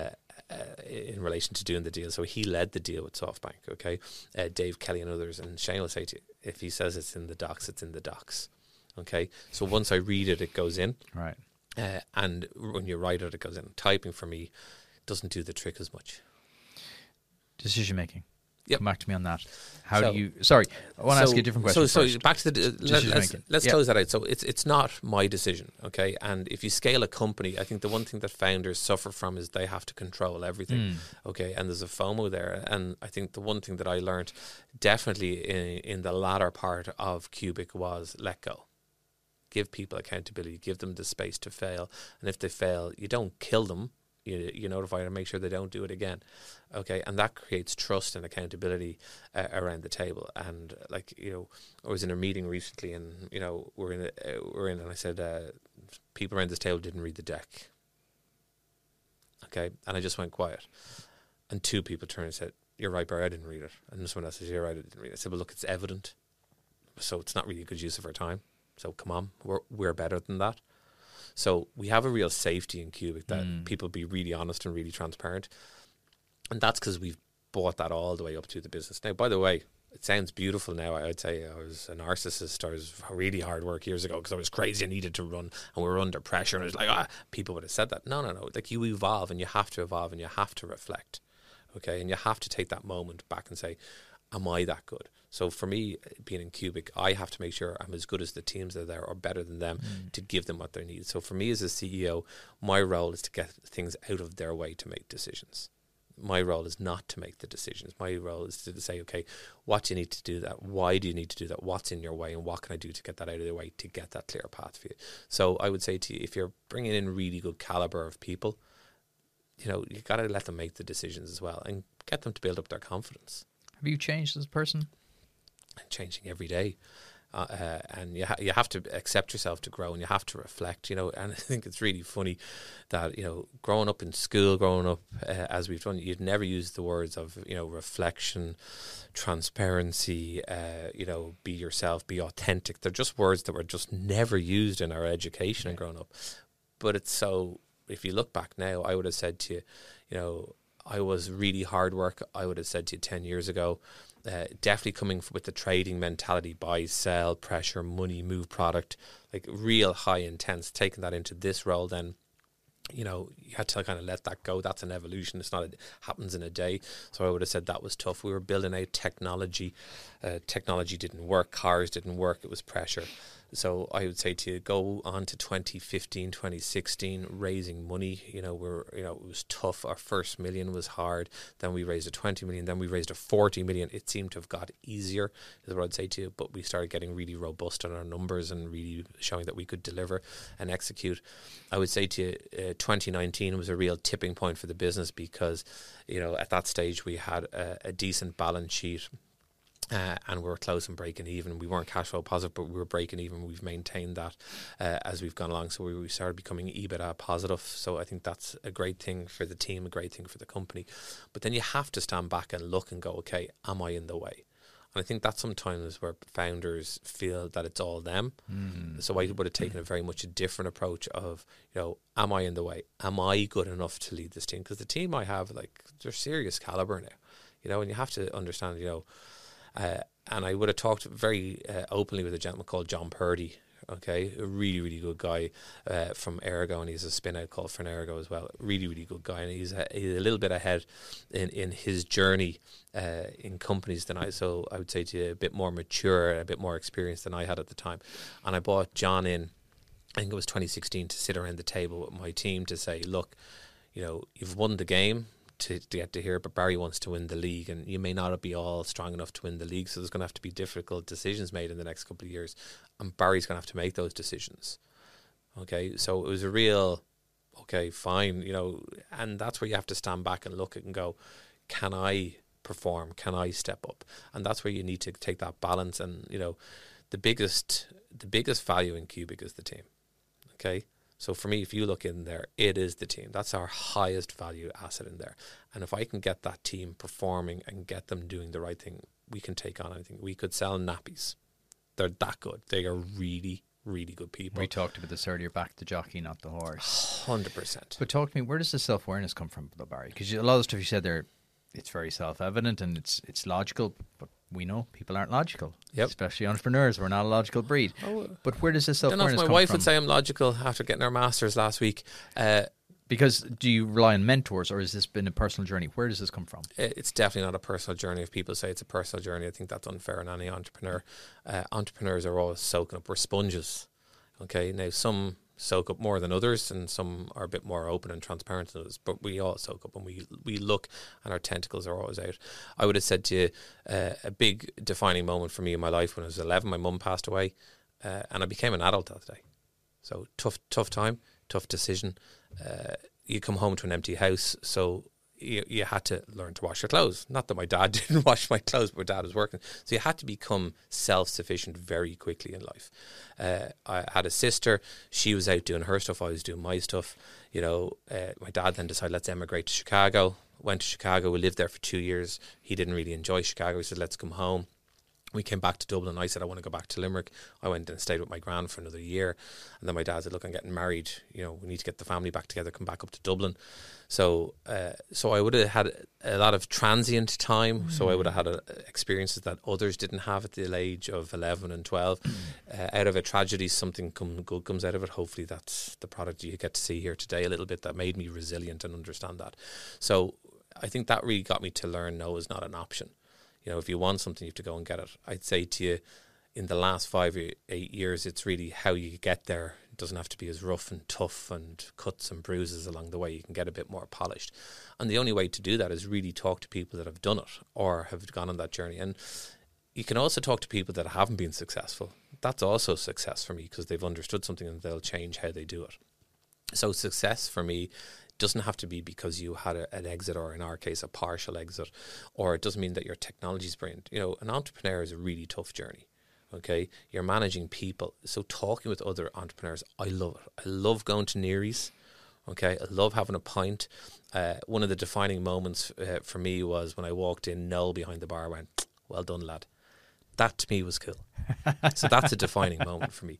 in relation to doing the deal. So he led the deal with SoftBank, okay? Dave Kelly and others. And Shane will say to you, if he says it's in the docs, it's in the docs, okay? So once I read it, it goes in. Right. And when you write it, it goes in. Typing for me doesn't do the trick as much. Decision making. Yep. Come back to me on that. How do you? Sorry, I want to ask you a different question. So first. back to the let's close that out. So it's not my decision, okay? And if you scale a company, I think the one thing that founders suffer from is they have to control everything, okay? And there's a FOMO there. And I think the one thing that I learned definitely in the latter part of Cubic was let go. Give people accountability. Give them the space to fail. And if they fail, you don't kill them. You notify them and make sure they don't do it again, okay? And that creates trust and accountability around the table. And like, you know, I was in a meeting recently, and you know, we're in, and I said, people around this table didn't read the deck, okay? And I just went quiet, and 2 people turned and said, "You're right, Barry, I didn't read it." And someone else says, "You're right, I didn't read it." I said, "Well, look, it's evident, so it's not really a good use of our time. So come on, we're better than that." So we have a real safety in Cubic that people be really honest and really transparent. And that's because we've brought that all the way up to the business. Now, by the way, it sounds beautiful now. I'd say I was a narcissist. I was really hard work years ago because I was crazy. I needed to run and we were under pressure. And it was like, people would have said that. No. Like, you evolve, and you have to evolve, and you have to reflect. Okay. And you have to take that moment back and say, am I that good? So for me, being in Cubic, I have to make sure I'm as good as the teams that are there or better than them to give them what they need. So for me as a CEO, my role is to get things out of their way to make decisions. My role is not to make the decisions. My role is to say, okay, what do you need to do that? Why do you need to do that? What's in your way? And what can I do to get that out of the way to get that clear path for you? So I would say to you, if you're bringing in really good caliber of people, you know, you got to let them make the decisions as well and get them to build up their confidence. Have you changed as a person? Changing every day, and you have to accept yourself to grow, and you have to reflect, you know. And I think it's really funny that, you know, growing up in school, as we've done, you'd never use the words of, you know, reflection, transparency, you know, be yourself, be authentic. They're just words that were just never used in our education and growing up. But it's so, if you look back now, I would have said to you, you know, I was really hard work. I would have said to you 10 years ago, definitely coming with the trading mentality, buy, sell, pressure, money, move product, like real high intense, taking that into this role, then, you know, you had to kind of let that go. That's an evolution. It's not, it happens in a day. So I would have said that was tough. We were building out technology. Technology didn't work. Cars didn't work. It was pressure. So I would say to you, go on to 2015, 2016, raising money. You know, it was tough. Our first million was hard. Then we raised a 20 million. Then we raised a 40 million. It seemed to have got easier, is what I'd say to you. But we started getting really robust on our numbers and really showing that we could deliver and execute. I would say to you, 2019 was a real tipping point for the business because, you know, at that stage we had a decent balance sheet. And we were close and breaking even. We weren't cash flow positive, but we were breaking even. We've maintained that as we've gone along. So we started becoming EBITDA positive. So I think that's a great thing for the team, a great thing for the company. But then you have to stand back and look and go, okay, am I in the way? And I think that's sometimes where founders feel that it's all them. So I would have taken a very much a different approach of, you know, am I in the way? Am I good enough to lead this team? Because the team I have, like, they're serious caliber now, you know, and you have to understand, you know, and I would have talked very openly with a gentleman called John Purdy, okay, a really, really good guy from Ergo, and he's a spin-out called Ergo as well. Really, really good guy, and he's a little bit ahead in his journey in companies than I. So I would say to you, a bit more mature, a bit more experienced than I had at the time. And I brought John in, I think it was 2016, to sit around the table with my team to say, look, you know, you've won the game to get to here, but Barry wants to win the league, and you may not be all strong enough to win the league, so there's going to have to be difficult decisions made in the next couple of years, and Barry's going to have to make those decisions. Okay, so it was a real, okay, fine, you know, and that's where you have to stand back and look at and go, can I perform? Can I step up? And that's where you need to take that balance. And, you know, the biggest value in Cubic is the team. Okay. So for me, if you look in there, it is the team. That's our highest value asset in there. And if I can get that team performing and get them doing the right thing, we can take on anything. We could sell nappies. They're that good. They are really, really good people. We talked about this earlier, back to jockey, not the horse. 100%. But talk to me, where does the self-awareness come from, though, Barry? Because a lot of stuff you said there, it's very self-evident and it's logical, but we know people aren't logical. Yep. Especially entrepreneurs. We're not a logical breed. But where does this I don't know self-awareness if come my wife from? would say I'm logical after getting our masters last week. Because do you rely on mentors, or has this been a personal journey? Where does this come from? It's definitely not a personal journey. If people say it's a personal journey, I think that's unfair on any entrepreneur. Entrepreneurs are always soaking up. We're sponges. Okay, now some soak up more than others, and some are a bit more open and transparent than others, but we all soak up, and we look, and our tentacles are always out. I would have said to you, a big defining moment for me in my life when I was 11, my mum passed away, and I became an adult that day. So tough time, tough decision. You come home to an empty house, so you had to learn to wash your clothes. Not that my dad didn't wash my clothes, but my dad was working. So you had to become self-sufficient very quickly in life. I had a sister. She was out doing her stuff. I was doing my stuff. My dad then decided, let's emigrate to Chicago. Went to Chicago. We lived there for 2 years. He didn't really enjoy Chicago. He said, let's come home. We came back to Dublin. I said, I want to go back to Limerick. I went and stayed with my gran for another year. And then my dad said, look, I'm getting married. We need to get the family back together, come back up to Dublin. So I would have had a lot of transient time. So I would have had experiences that others didn't have at the age of 11 and 12. Out of a tragedy, something good comes out of it. Hopefully that's the product you get to see here today a little bit, that made me resilient and understand that. So I think that really got me to learn no is not an option. If you want something, you have to go and get it. I'd say to you, in the last 5 or 8 years, it's really how you get there. It doesn't have to be as rough and tough and cuts and bruises along the way. You can get a bit more polished. And the only way to do that is really talk to people that have done it or have gone on that journey. And you can also talk to people that haven't been successful. That's also success for me, because they've understood something and they'll change how they do it. So success for me doesn't have to be because you had an exit, or in our case a partial exit, or it doesn't mean that your technology is brilliant. An entrepreneur is a really tough journey. Okay, you're managing people, so talking with other entrepreneurs, I love it. I love going to Neary's. Okay, I love having a pint. One of the defining moments for me was when I walked in, Noel behind the bar went, well done, lad. That to me was cool. So that's a defining moment for me.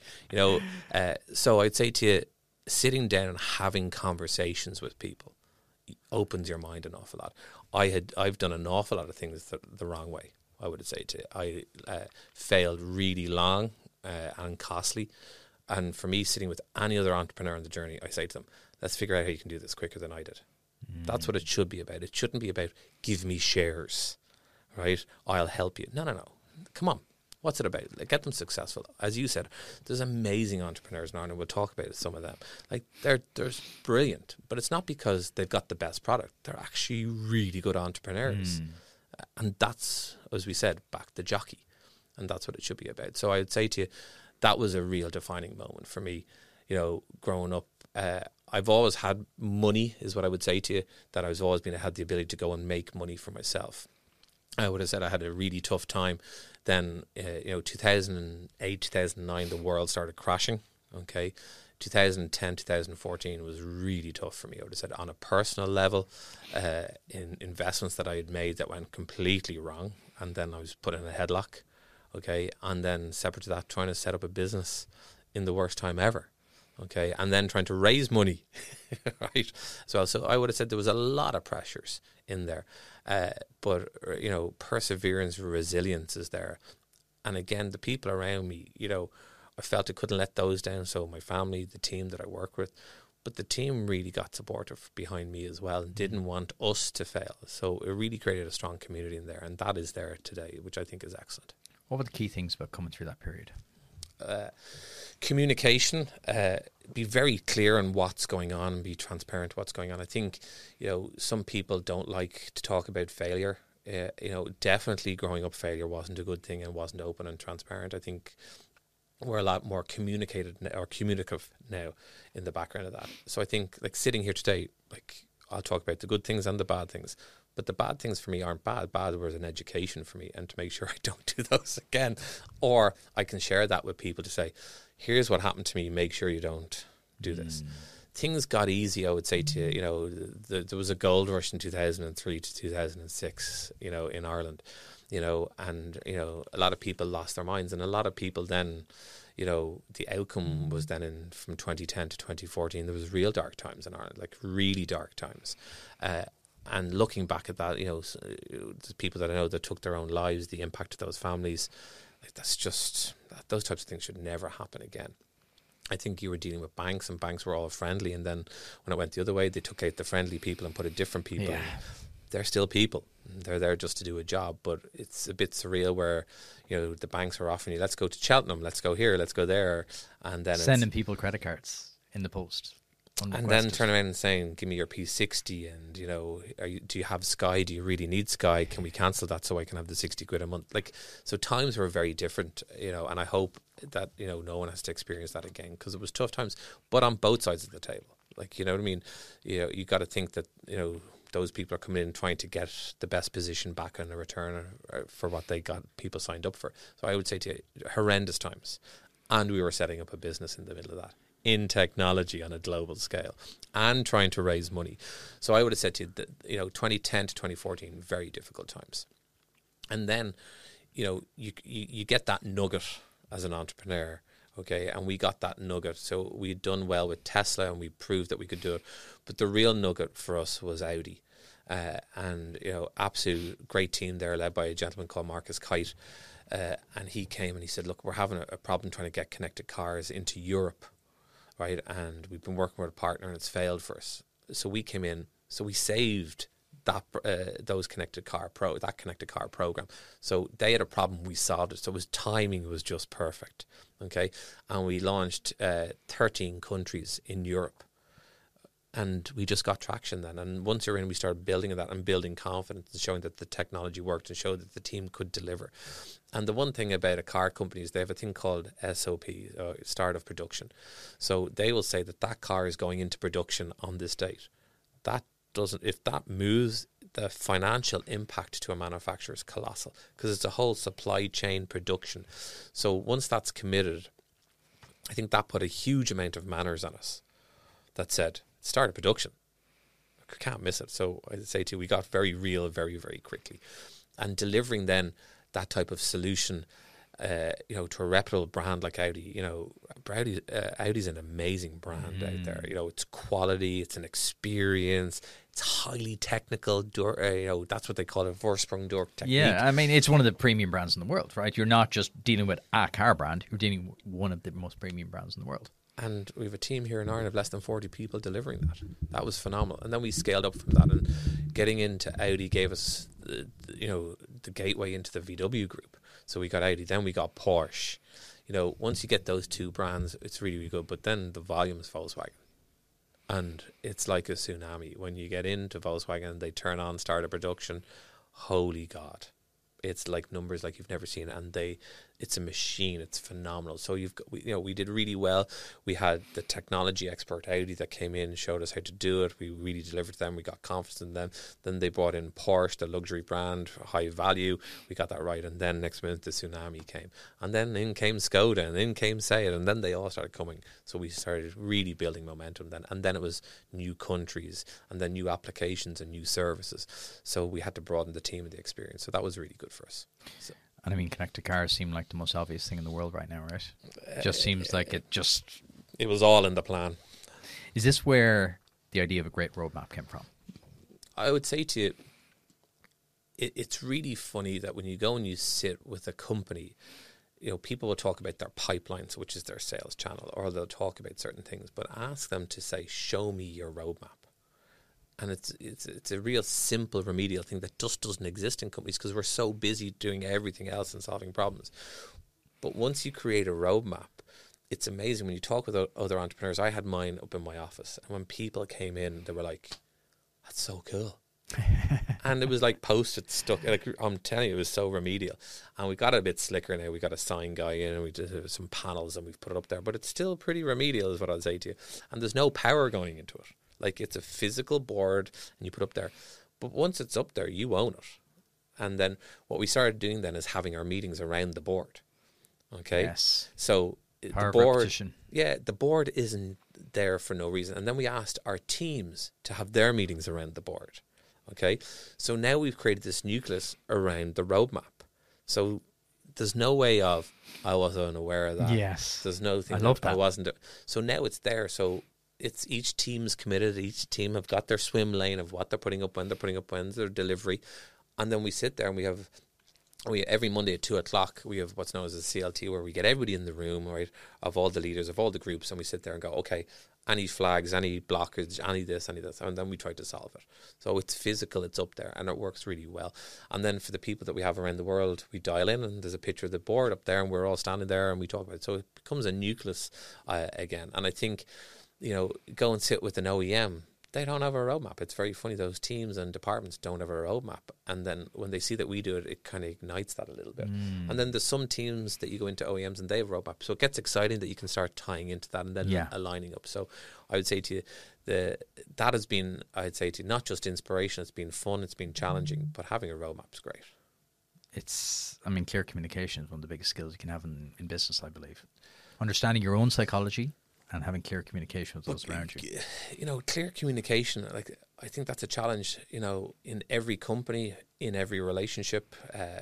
So I'd say to you, sitting down and having conversations with people opens your mind an awful lot. I've done an awful lot of things the wrong way, I would say to you. I failed really long and costly. And for me, sitting with any other entrepreneur on the journey, I say to them, let's figure out how you can do this quicker than I did. That's what it should be about. It shouldn't be about, give me shares, right? I'll help you. No. Come on. What's it about? Get them successful. As you said, there's amazing entrepreneurs now, and we'll talk about some of them. They're brilliant, but it's not because they've got the best product. They're actually really good entrepreneurs. And that's, as we said, back the jockey. And that's what it should be about. So I would say to you, that was a real defining moment for me. Growing up, I've always had money, is what I would say to you, that I've always had the ability to go and make money for myself. I would have said I had a really tough time. Then, 2008, 2009, the world started crashing. Okay, 2010, 2014 was really tough for me. I would have said on a personal level, in investments that I had made that went completely wrong, and then I was put in a headlock. Okay, and then separate to that, trying to set up a business in the worst time ever. Okay, and then trying to raise money, right? So I would have said there was a lot of pressures in there, but perseverance, resilience is there, and again, the people around me, I felt I couldn't let those down. So my family, the team that I work with, but the team really got supportive behind me as well and didn't want us to fail. So it really created a strong community in there, and that is there today, which I think is excellent. What were the key things about coming through that period? Communication, be very clear on what's going on and be transparent what's going on. I think, some people don't like to talk about failure. Definitely growing up, failure wasn't a good thing and wasn't open and transparent. I think we're a lot more communicative now in the background of that. So I think, sitting here today, I'll talk about the good things and the bad things. But the bad things for me aren't bad. Bad was an education for me, and to make sure I don't do those again. Or I can share that with people to say, here's what happened to me, make sure you don't do this. Things got easy, I would say to you. There was a gold rush in 2003 to 2006, in Ireland, and, a lot of people lost their minds. And a lot of people then, the outcome was then from 2010 to 2014, there was real dark times in Ireland, like really dark times. And looking back at that, the people that I know that took their own lives, the impact of those families, like those types of things should never happen again. I think you were dealing with banks, and banks were all friendly, and then when it went the other way, they took out the friendly people and put in different people. Yeah. They're still people. They're there just to do a job, but it's a bit surreal where, the banks are offering you, let's go to Cheltenham, let's go here, let's go there, and then sending people credit cards in the post. And then turn around and saying, give me your P60, and, do you have Sky? Do you really need Sky? Can we cancel that so I can have the 60 quid a month? Like, so times were very different, and I hope that, no one has to experience that again, because it was tough times, but on both sides of the table. Like, you know what I mean? You got to think that, those people are coming in trying to get the best position back on a return for what they got people signed up for. So I would say to you, horrendous times. And we were setting up a business in the middle of that, in technology on a global scale, and trying to raise money. So I would have said to you that, 2010 to 2014, very difficult times. And then, you get that nugget as an entrepreneur. Okay, and we got that nugget. So we'd done well with Tesla, and we proved that we could do it. But the real nugget for us was Audi. And, absolute great team there, led by a gentleman called Marcus Kite. And he came and he said, look, we're having a problem trying to get connected cars into Europe, right? And we've been working with a partner, and it's failed for us. So we came in, so we saved that connected car program. So they had a problem, we solved it. So timing was just perfect. Okay, and we launched 13 countries in Europe, and we just got traction then. And once you're in, we started building that and building confidence and showing that the technology worked and showed that the team could deliver. And the one thing about a car company is they have a thing called SOP, start of production. So they will say that car is going into production on this date. If that moves, the financial impact to a manufacturer is colossal, because it's a whole supply chain production. So once that's committed, I think that put a huge amount of manners on us that said, start a production. I can't miss it. So I'd say to you, we got very real very, very quickly. And delivering then that type of solution, to a reputable brand like Audi, Audi's an amazing brand out there. It's quality, it's an experience, it's highly technical. That's what they call it, Vorsprung durch technique. Yeah, I mean, it's one of the premium brands in the world, right? You're not just dealing with a car brand, you're dealing with one of the most premium brands in the world. And we have a team here in Ireland of less than 40 people delivering that. That was phenomenal. And then we scaled up from that, and getting into Audi gave us, the gateway into the VW group. So we got Audi, then we got Porsche. Once you get those two brands, it's really, really good. But then the volume is Volkswagen. And it's like a tsunami. When you get into Volkswagen, they turn on, start a production. Holy God. It's like numbers like you've never seen. And it's a machine. It's phenomenal. So we did really well. We had the technology expert Audi that came in and showed us how to do it. We really delivered to them. We got confidence in them. Then they brought in Porsche, the luxury brand, high value. We got that right. And then next minute the tsunami came. And then in came Skoda, and in came Seat, and then they all started coming. So we started really building momentum then. And then it was new countries, and then new applications and new services. So we had to broaden the team and the experience. So that was really good for us. So. And I mean, connected cars seem like the most obvious thing in the world right now, right? It just seems like it was all in the plan. Is this where the idea of a great roadmap came from? I would say to you, it's really funny that when you go and you sit with a company, people will talk about their pipelines, which is their sales channel, or they'll talk about certain things, but ask them to say, show me your roadmap. And it's a real simple remedial thing that just doesn't exist in companies because we're so busy doing everything else and solving problems. But once you create a roadmap, it's amazing. When you talk with other entrepreneurs, I had mine up in my office, and when people came in, they were like, that's so cool. And it was like post-it stuck. Like, I'm telling you, it was so remedial. And we got it a bit slicker now. We got a sign guy in, and we did some panels, and we've put it up there. But it's still pretty remedial is what I'll say to you. And there's no power going into it. Like, it's a physical board, and you put up there. But once it's up there, you own it. And then what we started doing then is having our meetings around the board. Okay? Yes. So Power the board, repetition. yeah, the board isn't there for no reason. And then we asked our teams to have their meetings around the board. Okay? So now we've created this nucleus around the roadmap. So there's no way of I wasn't unaware of that. Yes. There's no thing I love that. I wasn't. So now it's there. So it's each team's committed. Each team have got their swim lane of what they're putting up, when they're putting up, when's their delivery, and then we sit there and we every Monday at 2:00 we have what's known as a CLT, where we get everybody in the room, right, of all the leaders of all the groups, and we sit there and go, okay, any flags, any blockage, any this, and then we try to solve it. So it's physical, it's up there, and it works really well. And then for the people that we have around the world, we dial in, and there's a picture of the board up there, and we're all standing there and we talk about it. So it becomes a nucleus again. And I think, go and sit with an OEM. They don't have a roadmap. It's very funny. Those teams and departments don't have a roadmap. And then when they see that we do it, it kind of ignites that a little bit. And then there's some teams that you go into OEMs and they have a roadmap. So it gets exciting that you can start tying into that and then aligning up. So I would say to you, that has been, I'd say to you, not just inspiration, it's been fun, it's been challenging, but having a roadmap is great. Clear communication is one of the biggest skills you can have in business, I believe. Understanding your own psychology and having clear communication with those around you. Clear communication, I think that's a challenge, in every company, in every relationship.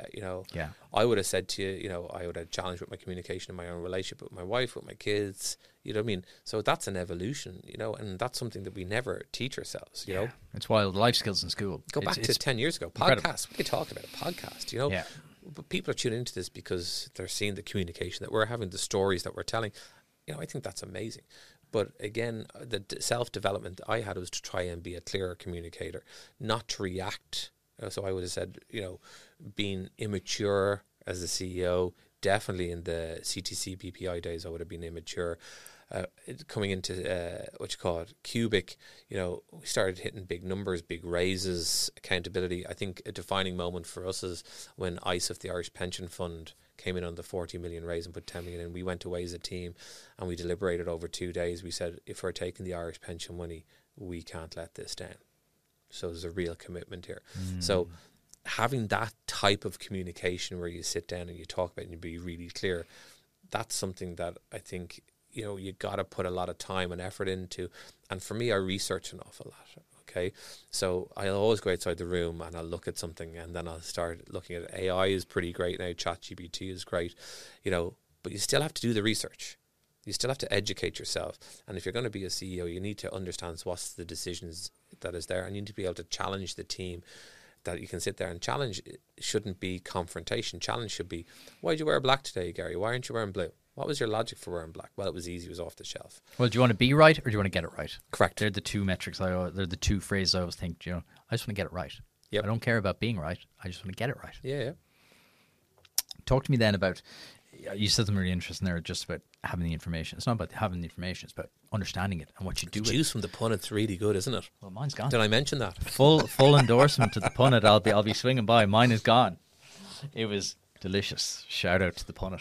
I would have said to you, I would have challenged with my communication in my own relationship with my wife, with my kids, you know what I mean? So that's an evolution, and that's something that we never teach ourselves, you know? It's wild. Life skills in school. Go back to 10 years ago. Podcasts. We talked about a podcast, Yeah. But people are tuning into this because they're seeing the communication that we're having, the stories that we're telling. I think that's amazing. But again, the self-development I had was to try and be a clearer communicator, not to react. So I would have said, being immature as a CEO, definitely in the CTC BPI days, I would have been immature. Coming into Cubic, we started hitting big numbers, big raises, accountability. I think a defining moment for us is when ISIF, the Irish Pension Fund, came in on the 40 million raise and put 10 million in. We went away as a team and we deliberated over 2 days. We said, if we're taking the Irish pension money, we can't let this down. So there's a real commitment here. So having that type of communication where you sit down and you talk about it and you be really clear, that's something that I think, you got to put a lot of time and effort into. And for me, I research an awful lot. Okay, so I'll always go outside the room and I'll look at something and then I'll start looking at it. AI is pretty great now. ChatGPT is great, but you still have to do the research. You still have to educate yourself. And if you're going to be a CEO, you need to understand what's the decisions that is there, and you need to be able to challenge the team. That you can sit there and challenge. It shouldn't be confrontation. Challenge should be, why did you wear black today, Gary? Why aren't you wearing blue? What was your logic for wearing black? Well, it was easy. It was off the shelf. Well, do you want to be right or do you want to get it right? Correct. They're the two metrics. They're the two phrases I always think, I just want to get it right. Yep. I don't care about being right. I just want to get it right. Yeah. Talk to me then about, you said something really interesting there just about having the information. It's not about having the information. It's about understanding it and what you do with it. The juice from the punnet really good, isn't it? Well, mine's gone. Did I mention that? Full endorsement to the punnet. I'll be swinging by. Mine is gone. It was delicious. Shout out to the punnet.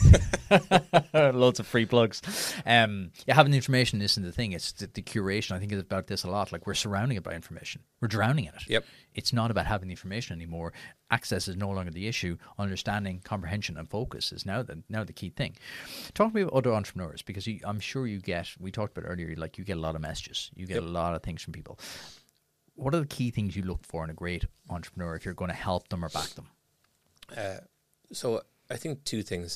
Loads of free plugs. Having the information isn't the thing. It's the curation. I think it's about this a lot. Like, we're surrounding it by information. We're drowning in it. Yep. It's not about having the information anymore. Access is no longer the issue. Understanding, comprehension, and focus is now the key thing. Talk to me about other entrepreneurs, because I'm sure you get, we talked about earlier, like you get a lot of messages. You get a lot of things from people. What are the key things you look for in a great entrepreneur if you're going to help them or back them? So I think two things.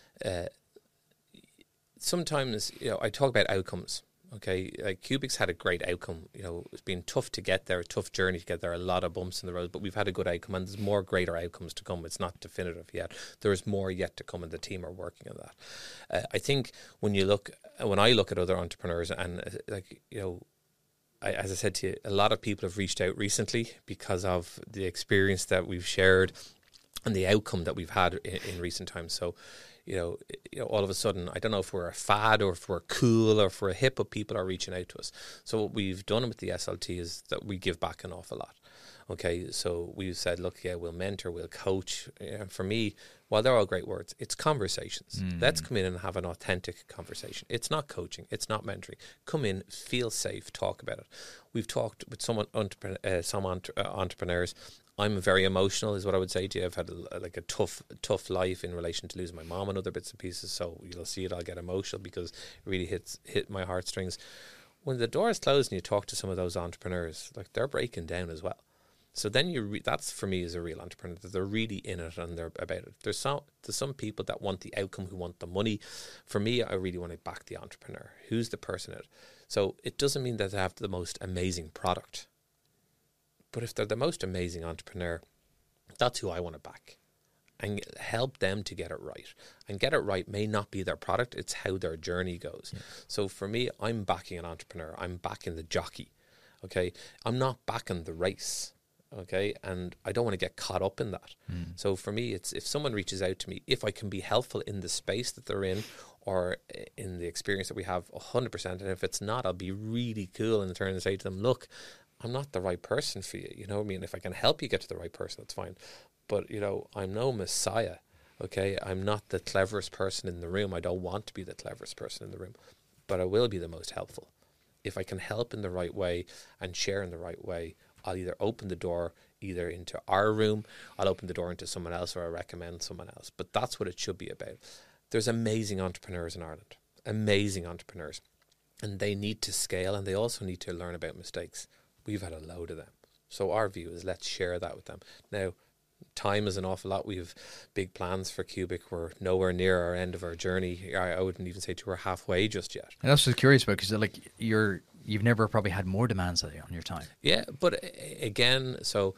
Sometimes, I talk about outcomes. Okay, like Cubic's had a great outcome. It's been tough to get there, a tough journey to get there, a lot of bumps in the road, but we've had a good outcome, and there's more greater outcomes to come. It's not definitive yet. There is more yet to come, and the team are working on that. I think when I look at other entrepreneurs, and as I said to you, a lot of people have reached out recently because of the experience that we've shared and the outcome that we've had in recent times. So, all of a sudden, I don't know if we're a fad or if we're cool or if we're hip, but people are reaching out to us. So what we've done with the SLT is that we give back an awful lot. Okay, so we've said, look, we'll mentor, we'll coach. For me, while they're all great words, it's conversations. Let's come in and have an authentic conversation. It's not coaching, it's not mentoring. Come in, feel safe, talk about it. We've talked with some entrepreneurs. I'm very emotional, is what I would say to you. I've had a tough life in relation to losing my mom and other bits and pieces. So you'll see it. I'll get emotional because it really hit my heartstrings. When the door is closed and you talk to some of those entrepreneurs, like, they're breaking down as well. So then that's for me is a real entrepreneur, that they're really in it and they're about it. There's some people that want the outcome, who want the money. For me, I really want to back the entrepreneur. Who's the person in it? So it doesn't mean that they have the most amazing product, but if they're the most amazing entrepreneur, that's who I want to back and help them to get it right. And get it right may not be their product, it's how their journey goes. Yeah. So for me, I'm backing an entrepreneur. I'm backing the jockey, okay? I'm not backing the race, okay? And I don't want to get caught up in that. So for me, it's if someone reaches out to me, if I can be helpful in the space that they're in or in the experience that we have, 100%. And if it's not, I'll be really cool and turn and say to them, look, I'm not the right person for you. You know what I mean? If I can help you get to the right person, that's fine. But, you know, I'm no messiah, okay? I'm not the cleverest person in the room. I don't want to be the cleverest person in the room. But I will be the most helpful. If I can help in the right way and share in the right way, I'll either open the door either into our room, I'll open the door into someone else, or I recommend someone else. But that's what it should be about. There's amazing entrepreneurs in Ireland. Amazing entrepreneurs. And they need to scale, and they also need to learn about mistakes. We've had a load of them. So our view is let's share that with them. Now, time is an awful lot. We have big plans for Cubic. We're nowhere near our end of our journey. I wouldn't even say we're halfway just yet. And that's what I was curious about, because like you've never probably had more demands on your time. Yeah, but again, so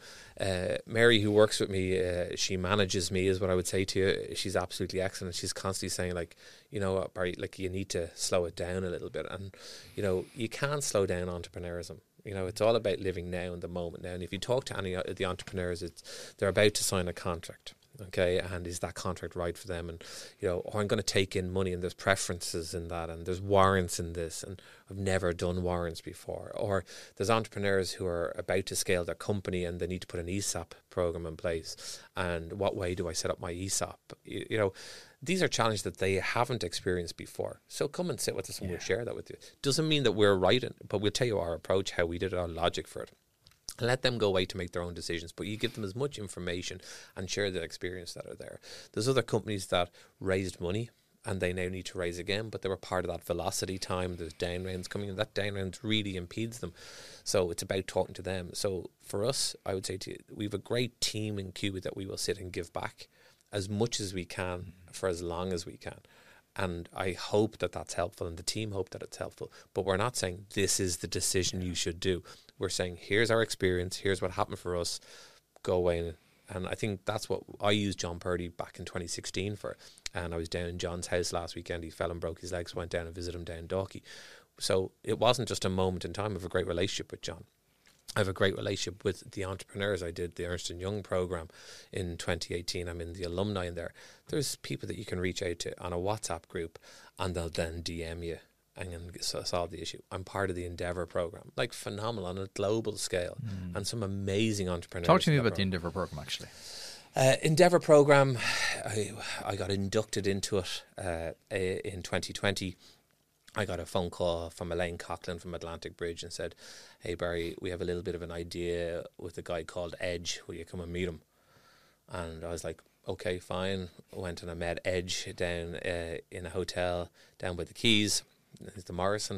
Mary, who works with me, she manages me, is what I would say to you. She's absolutely excellent. She's constantly saying, like, you know what, Barry, like, you need to slow it down a little bit. And, you know, you can't slow down entrepreneurism. You know, it's all about living now in the moment now. And if you talk to any of the entrepreneurs, they're about to sign a contract. Okay, and is that contract right for them? And, you know, or I'm going to take in money, and there's preferences in that, and there's warrants in this, and I've never done warrants before. Or there's entrepreneurs who are about to scale their company and they need to put an ESOP program in place. And what way do I set up my ESOP? You know, these are challenges that they haven't experienced before. So come and sit with us and we'll share that with you. Doesn't mean that we're right, but we'll tell you our approach, how we did it, our logic for it. And let them go away to make their own decisions, but you give them as much information and share the experience that are there. There's other companies that raised money and they now need to raise again, but they were part of that velocity time. There's down rounds coming, and that down round really impedes them. So it's about talking to them. So for us, I would say to you, we have a great team in Cubic that we will sit and give back as much as we can for as long as we can. And I hope that that's helpful, and the team hope that it's helpful. But we're not saying this is the decision you should do. We're saying here's our experience, here's what happened for us, go away. And I think that's what I used John Purdy back in 2016 for. And I was down in John's house last weekend. He fell and broke his legs, went down and visited him down in Dalkey. So it wasn't just a moment in time. I have a great relationship with John. I have a great relationship with the entrepreneurs. I did the Ernst & Young program in 2018. I'm in the alumni in there. There's people that you can reach out to on a WhatsApp group, and they'll then DM you and solve the issue. I'm part of the Endeavour program, like phenomenal on a global scale, and some amazing entrepreneurs. Talk to me about the Endeavour program, actually. Endeavour program, I got inducted into it in 2020. I got a phone call from Elaine Coughlin from Atlantic Bridge and said, hey Barry, we have a little bit of an idea with a guy called Edge. Will you come and meet him? And I was like, okay, fine. I went and I met Edge down in a hotel down by the Keys. It's the Morrison.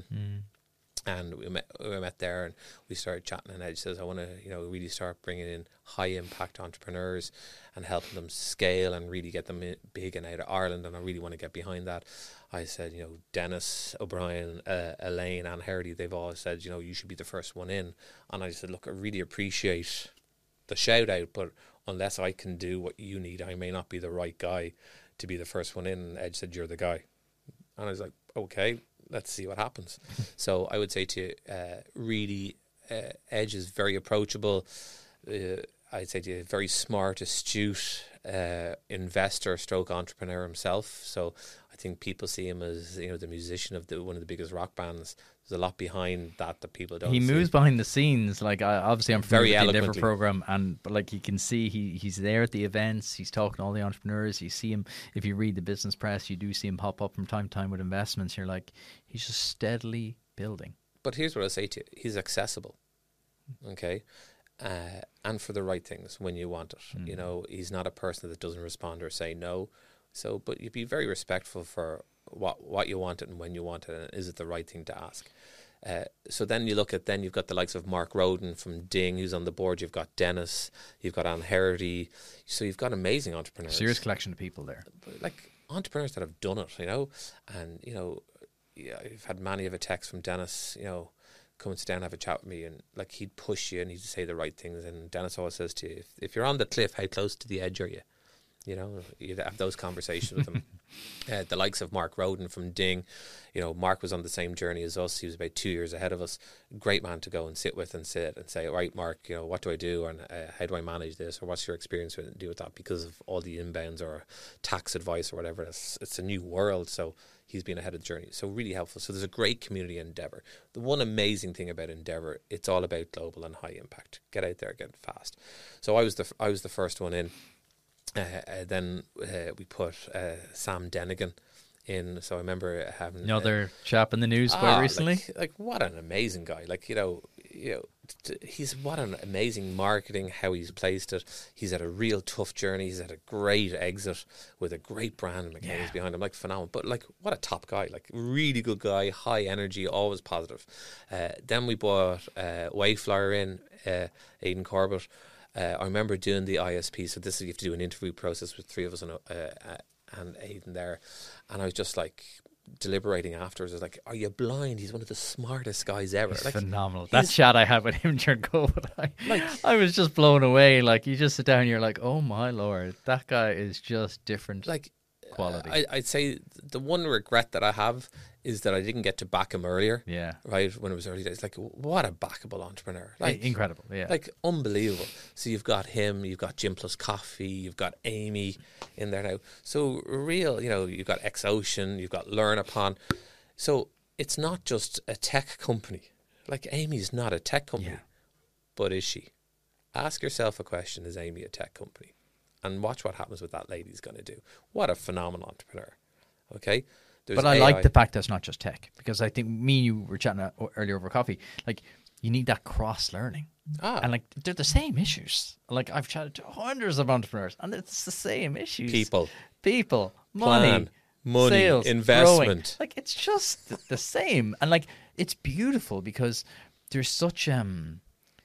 And we met there and we started chatting, and Edge says, I want to, you know, really start bringing in high impact entrepreneurs and helping them scale and really get them big and out of Ireland, and I really want to get behind that. I said, you know, Dennis O'Brien, Elaine, Anne Hardy, they've all said, you know, you should be the first one in. And I said, look, I really appreciate the shout out, but unless I can do what you need, I may not be the right guy to be the first one in. And Edge said, you're the guy. And I was like, okay, let's see what happens. So I would say to you, really, Edge is very approachable. I'd say to you, very smart, astute investor stroke entrepreneur himself. So I think people see him as, you know, the musician of one of the biggest rock bands. There's a lot behind that people don't see. He moves behind the scenes. Like, obviously I'm very familiar with the eloquently. Endeavour program, but like, you can see he's there at the events. He's talking to all the entrepreneurs. You see him, if you read the business press, you do see him pop up from time to time with investments. You're like, he's just steadily building. But here's what I say to you. He's accessible. Okay? And for the right things when you want it. You know, he's not a person that doesn't respond or say no. So, but you'd be very respectful for what you want it and when you want it, and is it the right thing to ask? So then you look at, then you've got the likes of Mark Roden from Ding, who's on the board. You've got Dennis, you've got Anne Herity. So you've got amazing entrepreneurs. Serious collection of people there. Like entrepreneurs that have done it, you know. And, you know, yeah, I've had many of a text from Dennis, you know, come and sit down and have a chat with me, and like he'd push you and he'd say the right things. And Dennis always says to you, if you're on the cliff, how close to the edge are you? You know, you'd have those conversations with him. The likes of Mark Roden from Ding, you know, Mark was on the same journey as us. He was about 2 years ahead of us. Great man to go and sit with and say, right, Mark, you know, what do I do, and how do I manage this, or what's your experience with deal with that? Because of all the inbounds or tax advice or whatever, it's a new world. So he's been ahead of the journey. So really helpful. So there's a great community in Endeavour. The one amazing thing about Endeavour, it's all about global and high impact. Get out there, get fast. So I was the first one in. Then we put Sam Denigan in. So I remember having another chap in the news quite recently. Like what an amazing guy! Like you know, he's what an amazing marketing. How he's placed it. He's had a real tough journey. He's had a great exit with a great brand and McCain's behind him. Like phenomenal. But like what a top guy! Like really good guy, high energy, always positive. Then we bought Wayflyer in, Aidan Corbett. I remember doing the ISP, so this is, you have to do an interview process with three of us and Aidan there, and I was just like deliberating afterwards. I was like, "Are you blind? He's one of the smartest guys ever." He's like, phenomenal. That chat I had with him during COVID, I was just blown away. Like you just sit down, and you're like, "Oh my lord, that guy is just different." Like quality. I'd say the one regret that I have is that I didn't get to back him earlier. Yeah. Right, when it was early days. Like, what a backable entrepreneur. Like incredible, yeah. Like, unbelievable. So you've got him, you've got Gym Plus Coffee, you've got Amy in there now. So real, you know, you've got X-Ocean, you've got Learn Upon. So it's not just a tech company. Like, Amy's not a tech company. But is she? Ask yourself a question, is Amy a tech company? And watch what happens with that lady's going to do. What a phenomenal entrepreneur. Okay? But I like the fact that it's not just tech, because I think me and you were chatting earlier over coffee. Like, you need that cross learning, and like they're the same issues. Like I've chatted to hundreds of entrepreneurs, and it's the same issues. People, money, sales, investment. Growing. Like it's just the same, and like it's beautiful because there's such when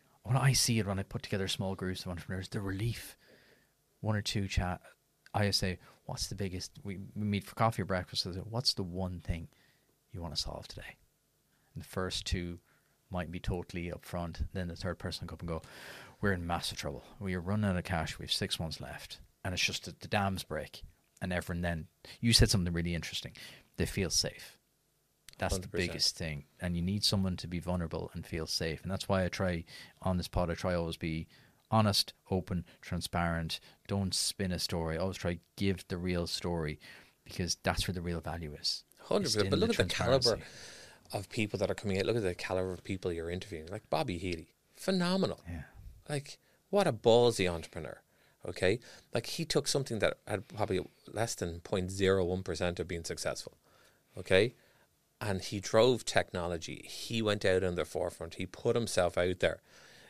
I see it when I put together small groups of entrepreneurs, the relief. One or two chat. I say, what's the biggest, we meet for coffee or breakfast, I say, what's the one thing you want to solve today? And the first two might be totally upfront. Then the third person will come up and go, we're in massive trouble. We are running out of cash. We have 6 months left. And it's just the dams break. And everyone then, you said something really interesting. They feel safe. That's 100%. The biggest thing. And you need someone to be vulnerable and feel safe. And that's why I try, on this pod, I try always be honest, open, transparent. Don't spin a story. Always try give the real story, because that's where the real value is. 100%. But look at the caliber of people that are coming out. Look at the caliber of people you're interviewing. Like Bobby Healy, phenomenal. Yeah. Like what a ballsy entrepreneur. Okay, like he took something that had probably less than 0.01% of being successful. Okay, and he drove technology. He went out on the forefront. He put himself out there.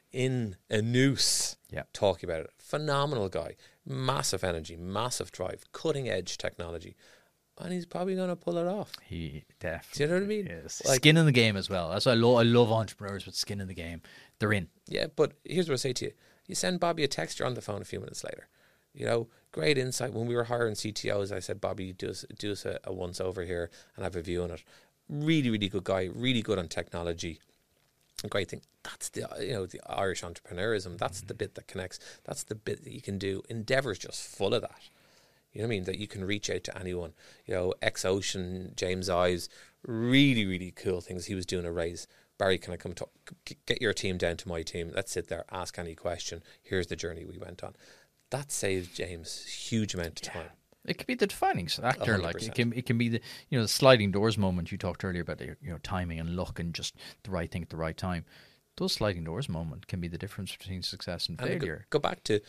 In a noose, talking about it. Phenomenal guy, massive energy, massive drive, cutting edge technology, and he's probably going to pull it off. He definitely. Do you know what I mean? Yes. Like, skin in the game as well. That's why I love entrepreneurs with skin in the game. They're in. Yeah, but here's what I say to you: you send Bobby a text, you're on the phone a few minutes later. You know, great insight. When we were hiring CTOs, I said, Bobby, do us a once over here and have a view on it. Really, really good guy. Really good on technology. A great thing. That's the the Irish entrepreneurism. That's the bit that connects. That's the bit that you can do. Endeavour's just full of that. You know what I mean? That you can reach out to anyone. You know, X-Ocean, James Ives, really, really cool things. He was doing a raise. Barry, can I come talk? Get your team down to my team. Let's sit there, ask any question. Here's the journey we went on. That saved James a huge amount of time. It could be the defining factor. 100%. Like it can be the the sliding doors moment you talked earlier about. Timing and luck and just the right thing at the right time. Those sliding doors moment can be the difference between success and failure. Go back to,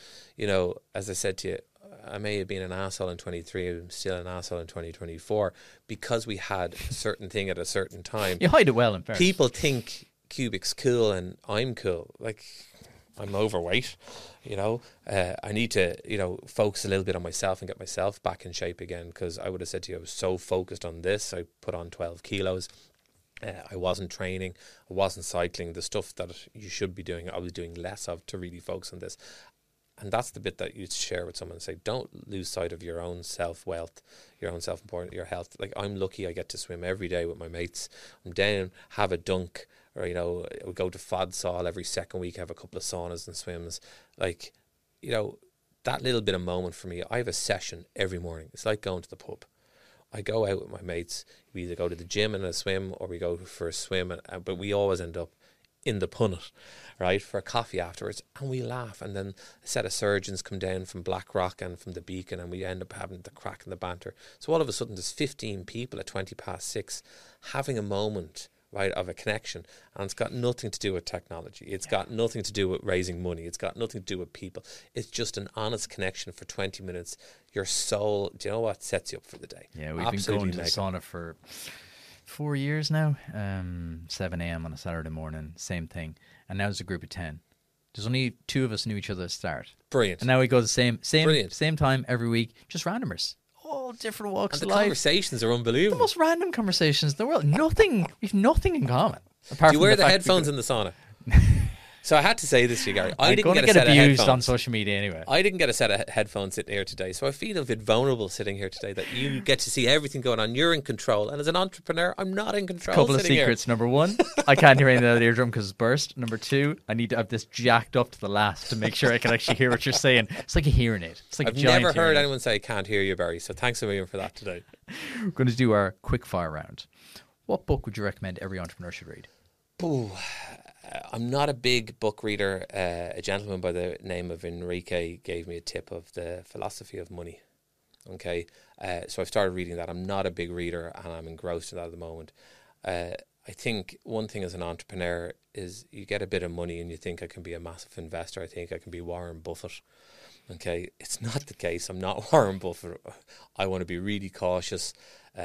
as I said to you, I may have been an asshole in 23. I'm still an asshole in 2024 because we had a certain thing at a certain time. You hide it well, in fairness. People think Cubic's cool and I'm cool. Like, I'm overweight. I need to, focus a little bit on myself and get myself back in shape again, because I would have said to you, I was so focused on this. I put on 12 kilos. I wasn't training, I wasn't cycling. The stuff that you should be doing, I was doing less of to really focus on this. And that's the bit that you share with someone and say, don't lose sight of your own self-wealth, your own self-importance, your health. Like, I'm lucky I get to swim every day with my mates. I'm down, have a dunk, or, you know, we go to Fodsall every second week, have a couple of saunas and swims. Like, you know, that little bit of moment for me, I have a session every morning. It's like going to the pub. I go out with my mates. We either go to the gym and a swim, or we go for a swim, but we always end up in the punnet, right, for a coffee afterwards, and we laugh. And then a set of surgeons come down from Blackrock and from the Beacon, and we end up having the crack and the banter. So all of a sudden there's 15 people at 6:20 having a moment, right, of a connection, and it's got nothing to do with technology. It's got nothing to do with raising money. It's got nothing to do with people. It's just an honest connection for 20 minutes. Your soul, do you know what, sets you up for the day. Yeah, we've Absolutely been going to the sauna for 4 years now. 7 a.m. on a Saturday morning, same thing. And now there's a group of 10. There's only 2 of us knew each other at the start. Brilliant. And now we go the same Brilliant. same time every week, just randomers. All different walks And of the life. conversations are The unbelievable. most random conversations in the world. Nothing. We've nothing in common. Apart Do you from wear the fact headphones in the sauna? So I had to say this to you, Gary. I I'm didn't going to get a get set of abused on headphones. social media anyway. I didn't get a set of headphones sitting here today, so I feel a bit vulnerable sitting here today that you get to see everything going on. You're in control, and as an entrepreneur, I'm not in control. Couple of sitting here. secrets. Number 1, I can't hear anything out of the eardrum because it's burst. Number 2, I need to have this jacked up to the last to make sure I can actually hear what you're saying. It's like a hearing aid. It's like I've a giant never heard hearing aid. anyone say, "Can't hear you, Barry." So thanks a million for that today. We're going to do our quick fire round. What book would you recommend every entrepreneur should read? Ooh, I'm not a big book reader. A gentleman by the name of Enrique gave me a tip of The Philosophy of Money. Okay, so I've started reading that. I'm not a big reader, and I'm engrossed in that at the moment. I think one thing as an entrepreneur is you get a bit of money and you think I can be a massive investor. I think I can be Warren Buffett. Okay, it's not the case. I'm not Warren Buffett. I want to be really cautious.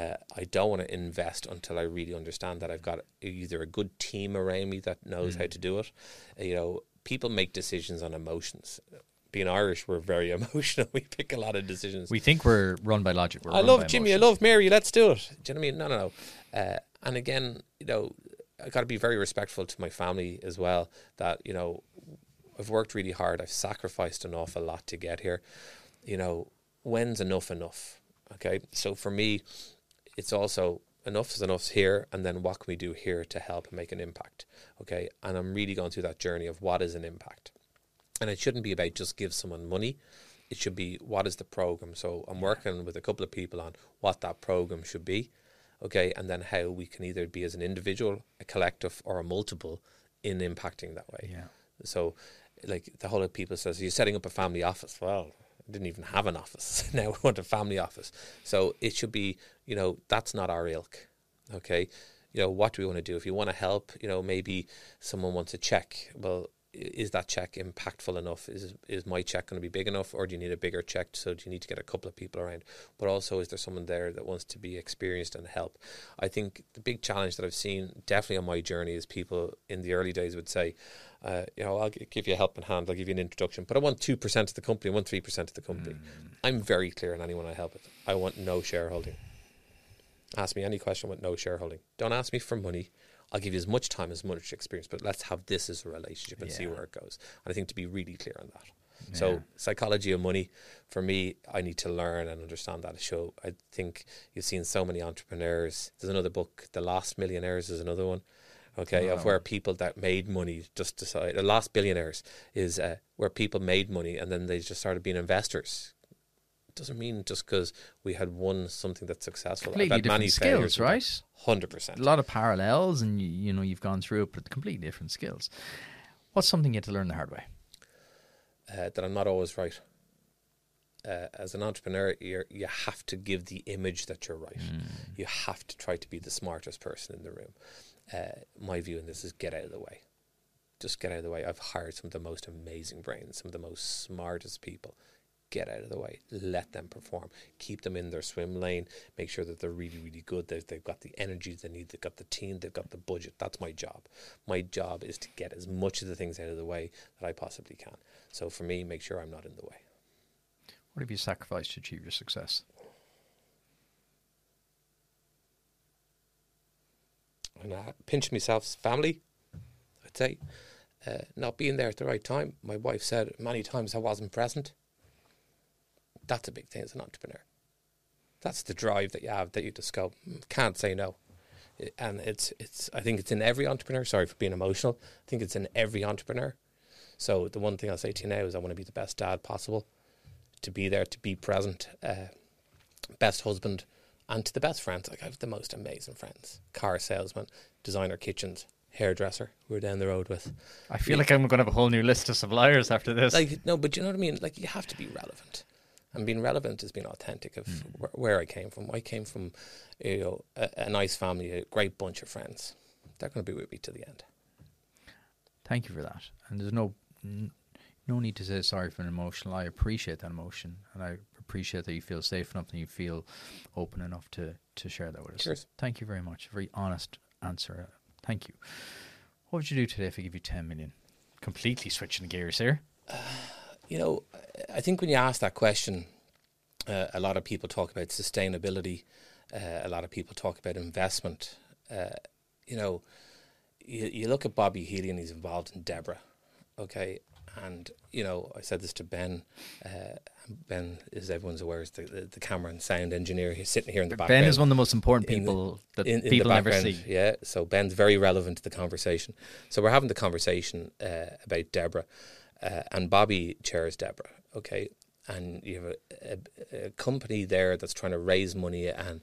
I don't want to invest until I really understand that I've got either a good team around me that knows how to do it. You know, people make decisions on emotions. Being Irish, we're very emotional. We pick a lot of decisions. We think we're run by logic. We're I run love by Jimmy. emotion. I love Mary. Let's do it. Do you know what I mean? No. And again, you know, I got to be very respectful to my family as well. That, you know, I've worked really hard. I've sacrificed an awful lot to get here. You know, when's enough? Okay. So for me, it's also enough is enough here, and then what can we do here to help and make an impact? Okay. And I'm really going through that journey of what is an impact. And it shouldn't be about just give someone money. It should be, what is the program? So I'm working with a couple of people on what that program should be. Okay. And then how we can either be as an individual, a collective, or a multiple in impacting that way. Yeah. So like the whole of people says, you're setting up a family office. Well, I didn't even have an office. Now I want a family office. So it should be, you know, that's not our ilk. Okay. You know, what do we want to do? If you want to help, you know, maybe someone wants a check. Well, is that check impactful enough? Is my check going to be big enough, or do you need a bigger check? So do you need to get a couple of people around? But also, is there someone there that wants to be experienced and help? I think the big challenge that I've seen definitely on my journey is people in the early days would say, you know, I'll give you a helping hand, I'll give you an introduction, but I want 2% of the company, I want 3% of the company. I'm very clear on anyone I help with. I want no shareholding. Ask me any question with no shareholding. Don't ask me for money. I'll give you as much time, as much experience, but let's have this as a relationship and see where it goes. And I think to be really clear on that. Yeah. So psychology of money, for me, I need to learn and understand that. So I think you've seen so many entrepreneurs. There's another book, The Lost Millionaires is another one. Okay, of where people that made money just decide. The Lost Billionaires is where people made money and then they just started being investors. Doesn't mean just because we had won something that's successful. Completely different skills, right? 100%. A lot of parallels, and you know you've gone through it, but completely different skills. What's something you had to learn the hard way? That I'm not always right. As an entrepreneur, you have to give the image that you're right. You have to try to be the smartest person in the room. My view on this is get out of the way. Just get out of the way. I've hired some of the most amazing brains, some of the most smartest people. Get out of the way. Let them perform. Keep them in their swim lane. Make sure that they're really, really good. They've got the energy they need. They've got the team. They've got the budget. That's my job. My job is to get as much of the things out of the way that I possibly can. So for me, make sure I'm not in the way. What have you sacrificed to achieve your success? and pinch myself's family, I'd say. Not being there at the right time. My wife said many times I wasn't present. That's a big thing as an entrepreneur. That's the drive that you have, that you just go, can't say no. And it's. I think it's in every entrepreneur. Sorry for being emotional. I think it's in every entrepreneur. So the one thing I'll say to you now is I want to be the best dad possible, to be there, to be present, best husband, and to the best friends. Like, I have the most amazing friends. Car salesman, designer kitchens, hairdresser who we're down the road with. I feel like I'm going to have a whole new list of suppliers after this. Like, no, but you know what I mean? Like, you have to be relevant. And being relevant is being authentic of where I came from. I came from, a nice family, a great bunch of friends. They're going to be with me to the end. Thank you for that. And there's no need to say sorry for an emotional. I appreciate that emotion, and I appreciate that you feel safe enough and you feel open enough to share that with us. Cheers. Thank you very much. A very honest answer. Thank you. What would you do today if I give you 10 million? Completely switching the gears here. I think when you ask that question, a lot of people talk about sustainability. A lot of people talk about investment. You look at Bobby Healy and he's involved in Deborah, okay? And, I said this to Ben. Ben, as everyone's aware, is the camera and sound engineer. He's sitting here in the background. Ben is one of the most important people that people ever see. Yeah, so Ben's very relevant to the conversation. So we're having the conversation about Deborah. And Bobby chairs Deborah, okay? And you have a company there that's trying to raise money, and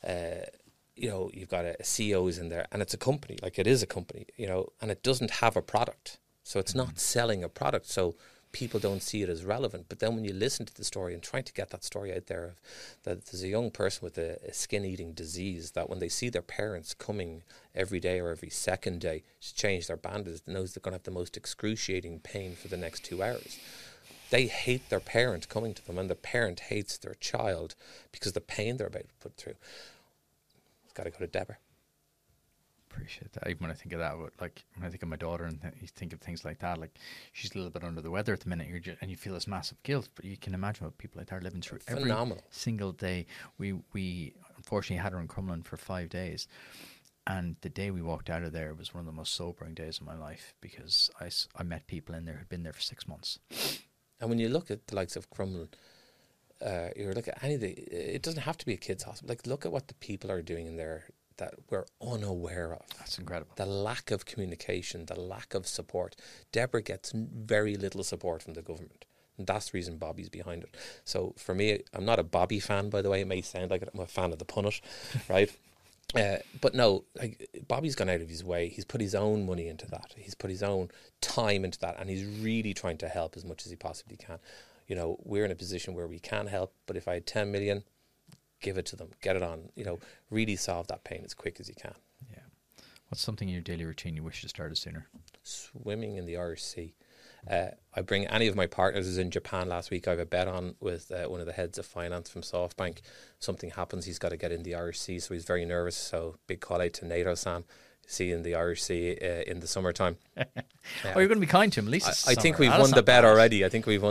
you've got a CEO's in there, and it's a company, like it is a company, and it doesn't have a product, so it's not selling a product, so people don't see it as relevant. But then when you listen to the story and trying to get that story out there, that there's a young person with a skin-eating disease that when they see their parents coming every day or every second day to change their bandages, knows they're going to have the most excruciating pain for the next 2 hours. They hate their parent coming to them, and the parent hates their child because the pain they're about to put through. It's got to go to Deborah. Appreciate that. Even when I think of that, like when I think of my daughter and you think of things like that, like she's a little bit under the weather at the minute, and you feel this massive guilt. But you can imagine what people like that are living through every single day. We unfortunately had her in Crumlin for 5 days, and the day we walked out of there was one of the most sobering days of my life because I met people in there who'd been there for 6 months. And when you look at the likes of Crumlin, you look at anything. It doesn't have to be a kids' hospital. Like, look at what the people are doing in there that we're unaware of. That's incredible. The lack of communication, the lack of support. Deborah gets very little support from the government. And that's the reason Bobby's behind it. So for me, I'm not a Bobby fan, by the way. It may sound like it. I'm a fan of the Punnett, right? But no, like, Bobby's gone out of his way. He's put his own money into that. He's put his own time into that. And he's really trying to help as much as he possibly can. We're in a position where we can help. But if I had 10 million... give it to them, get it on, really solve that pain as quick as you can. Yeah. What's something in your daily routine you wish to start sooner? Swimming in the Irish Sea. I bring any of my partners. I was in Japan last week. I have a bet on with one of the heads of finance from SoftBank. Something happens, he's got to get in the Irish Sea, so he's very nervous. So big call out to NATO-san. See in the Irish Sea in the summertime. You're going to be kind to him, at least. I think we've won the bet already.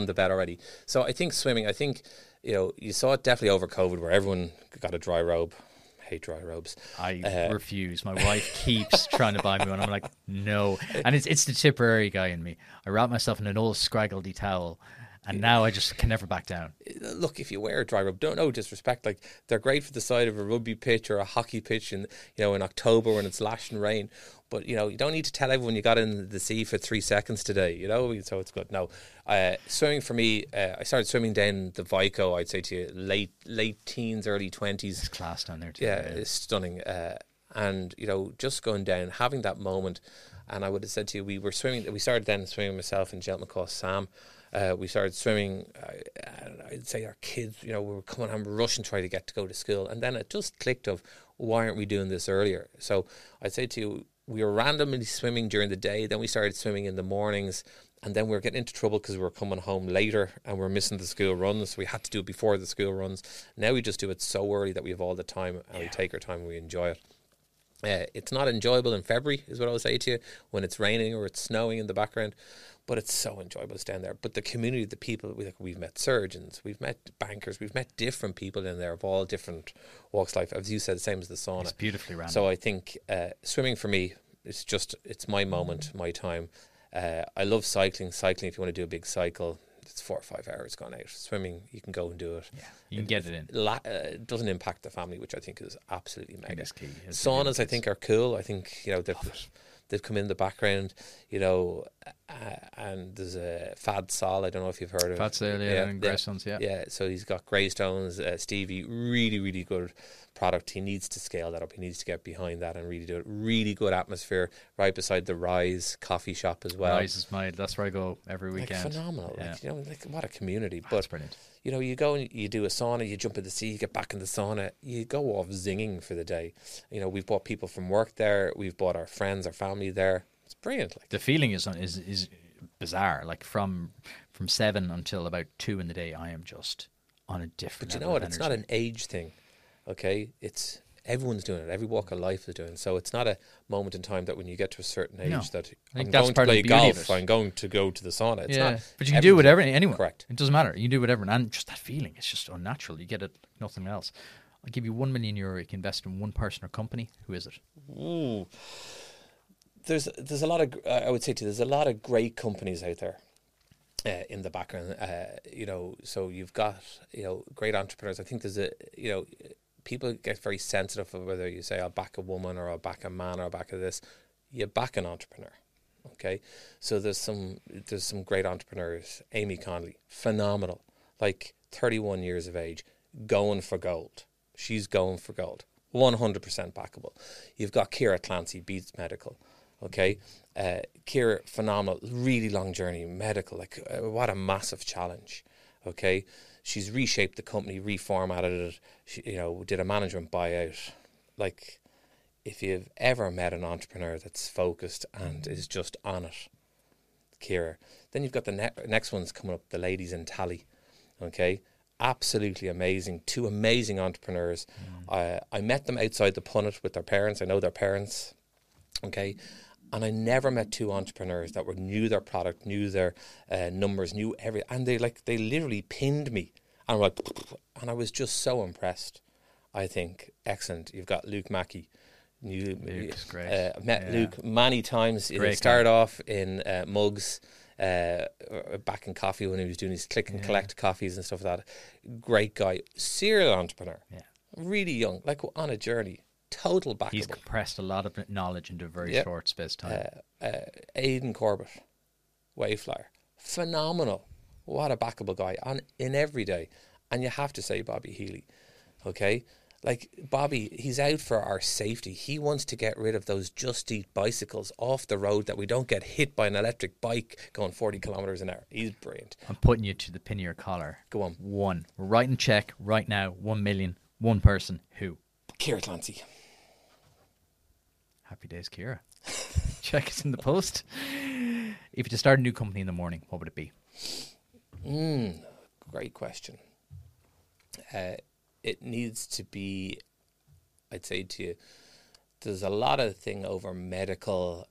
So I think swimming, you saw it definitely over COVID where everyone got a dry robe. I hate dry robes. I refuse. My wife keeps trying to buy me one. I'm like, no. And it's the Tipperary guy in me. I wrap myself in an old scraggledy towel. And now I just can never back down. Look, if you wear a dry robe, no disrespect. Like, they're great for the side of a rugby pitch or a hockey pitch in October when it's lashing rain. But, you don't need to tell everyone you got in the sea for 3 seconds today, so it's good. No, swimming for me, I started swimming down the Vico, I'd say to you, late teens, early 20s. It's class down there too. Yeah, it's stunning. And, just going down, having that moment. And I would have said to you, we started then swimming myself and Gentleman called Sam. We started swimming, I'd say our kids, we were coming home rushing trying to get to go to school. And then it just clicked of, why aren't we doing this earlier? So I'd say to you, we were randomly swimming during the day. Then we started swimming in the mornings. And then we were getting into trouble because we were coming home later and we were missing the school runs. So we had to do it before the school runs. Now we just do it so early that we have all the time and we take our time and we enjoy it. It's not enjoyable in February, is what I would say to you, when it's raining or it's snowing in the background. but it's so enjoyable to stand there. But the community, the people, we've met surgeons, we've met bankers, we've met different people in there of all different walks of life. As you said, the same as the sauna. It's beautifully random. So I think swimming for me, it's my moment, my time. I love cycling. Cycling, if you want to do a big cycle, it's 4 or 5 hours gone out. Swimming, you can go and do it. Yeah, you can get it in. It doesn't impact the family, which I think is absolutely mega. That's key. Saunas, I think, are cool. I think, they've come in the background, and there's a Fad Sol. I don't know if you've heard of Fad Sol, and Greystones, yeah. Yeah, so he's got Greystones, Stevie, really, really good product. He needs to scale that up. He needs to get behind that and really do it. Really good atmosphere right beside the Rise coffee shop as well. Rise is that's where I go every weekend. Phenomenal. Yeah. What a community. That's brilliant. You go and you do a sauna, you jump in the sea, you get back in the sauna, you go off zinging for the day. We've brought people from work there, we've brought our friends, our family there. It's brilliant. The feeling is bizarre. Like from 7 until about 2 in the day, I am just on a different. But you know what? It's not an age thing. Okay, it's everyone's doing it. Every walk of life is doing it. So it's not a moment in time that when you get to a certain age that I'm going to play golf, I'm going to go to the sauna. It's not. But you can do whatever anyone. Correct. It doesn't matter. You can do whatever, and just that feeling, it's just unnatural. You get it, nothing else. I'll give you €1 million. You can invest in one person or company. Who is it? Ooh. There's a lot of, I would say to you, there's a lot of great companies out there in the background. So you've got great entrepreneurs. I think there's people get very sensitive of whether you say I'll back a woman or I'll back a man or I'll back this. You back an entrepreneur. Okay, so there's some great entrepreneurs. Amy Connolly, phenomenal, like 31 years of age, going for gold. She's going for gold, 100% backable. You've got Kira Clancy, Beats Medical. Okay, Kira, phenomenal, really long journey, medical. What a massive challenge. Okay, she's reshaped the company, reformatted it. She, did a management buyout. If you've ever met an entrepreneur that's focused and is just on it, Kira. Then you've got the next ones coming up, the ladies in Tally. Okay, absolutely amazing. 2 amazing entrepreneurs. I met them outside the Punnet with their parents. I know their parents. Okay, and I never met 2 entrepreneurs that knew their product, knew their numbers, knew everything, and they literally pinned me, and I was just so impressed. I think excellent. You've got Luke Mackey. Luke's great. I've met Luke many times. He started off in mugs, back in coffee when he was doing his click and collect coffees and stuff like that. Great guy, serial entrepreneur. Yeah, really young, on a journey. Total backable. He's compressed a lot of knowledge into a very short space of time. Aidan Corbett, Wayflyer, phenomenal. What a backable guy in every day. And you have to say Bobby Healy, okay? Bobby, he's out for our safety. He wants to get rid of those Just Eat bicycles off the road that we don't get hit by an electric bike going 40 kilometres an hour. He's brilliant. I'm putting you to the pin of your collar. Go on. 1. We're writing check right now, 1 million, one person. Who? Kira Clancy. Happy days, Kira. Check us in the post. If you to start a new company in the morning, what would it be? Great question. It needs to be, I'd say to you, there's a lot of thing over medical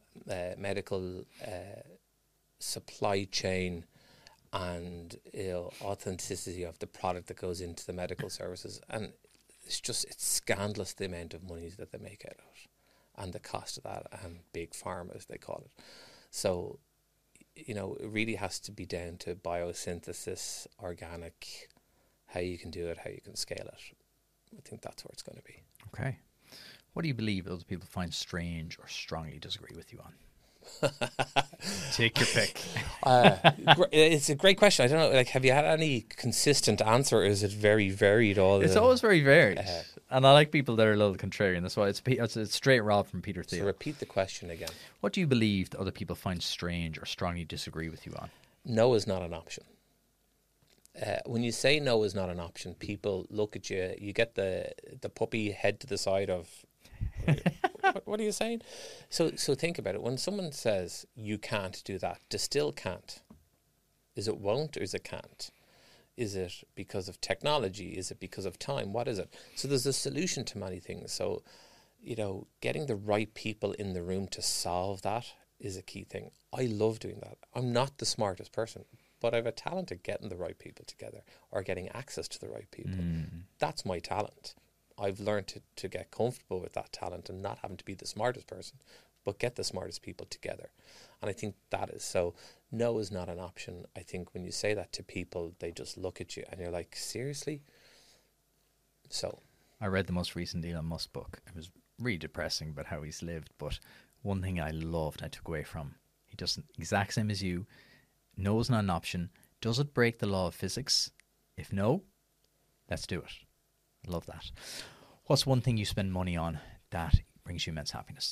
supply chain and authenticity of the product that goes into the medical services, and it's scandalous the amount of money that they make out of it and the cost of that, and big pharma as they call it. So it really has to be down to biosynthesis, organic, how you can do it, how you can scale it. I think that's where it's going to be. Okay. What do you believe other people find strange or strongly disagree with you on? Take your pick. It's a great question. I don't know. Have you had any consistent answer, or is it very varied? It's always very varied. And I like people that are a little contrarian. That's why it's straight Rob from Peter Thiel. So repeat the question again. What do you believe that other people find strange or strongly disagree with you on? No is not an option. When you say no is not an option, people look at you. You get the puppy head to the side of. What are you saying? So think about it. When someone says you can't do that, Distill can't. Is it won't or is it can't? Is it because of technology? Is it because of time? What is it? So there's a solution to many things. So, getting the right people in the room to solve that is a key thing. I love doing that. I'm not the smartest person, but I have a talent at getting the right people together or getting access to the right people. That's my talent. I've learned to get comfortable with that talent and not having to be the smartest person, but get the smartest people together. And I think that is so. No is not an option. I think when you say that to people, they just look at you and you're like, seriously? So I read the most recent Elon Musk book. It was really depressing about how he's lived, but one thing I loved, I took away from, he does exact same as you. No is not an option. Does it break the law of physics? If no, let's do it. I love that. What's one thing you spend money on that brings you immense happiness?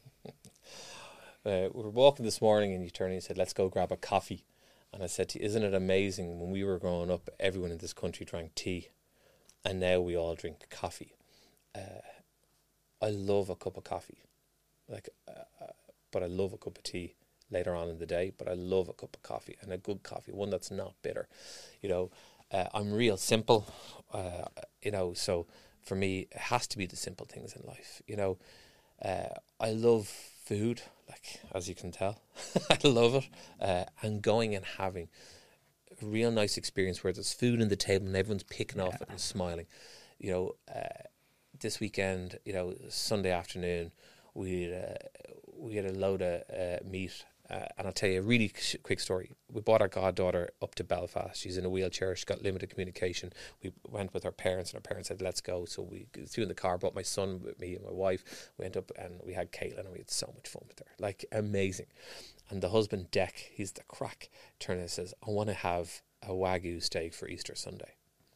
We were walking this morning and you turned and said, let's go grab a coffee. And I said to you, isn't it amazing, when we were growing up, everyone in this country drank tea and now we all drink coffee. I love a cup of coffee, but I love a cup of tea later on in the day, but I love a cup of coffee, and a good coffee, one that's not bitter. I'm real simple, so for me, it has to be the simple things in life. I love food, like, as you can tell. I love it. And going and having a real nice experience where there's food on the table and everyone's picking off it and smiling. This weekend, Sunday afternoon, we had a load of meat. And I'll tell you a really quick story. We brought our goddaughter up to Belfast. She's in a wheelchair. She's got limited communication. We went with her parents, and her parents said, let's go. So we threw in the car, brought my son with me and my wife. We went up and we had Caitlin, and we had so much fun with her. Like, amazing. And the husband, Deck, he's the crack, turned and says, I want to have a Wagyu steak for Easter Sunday.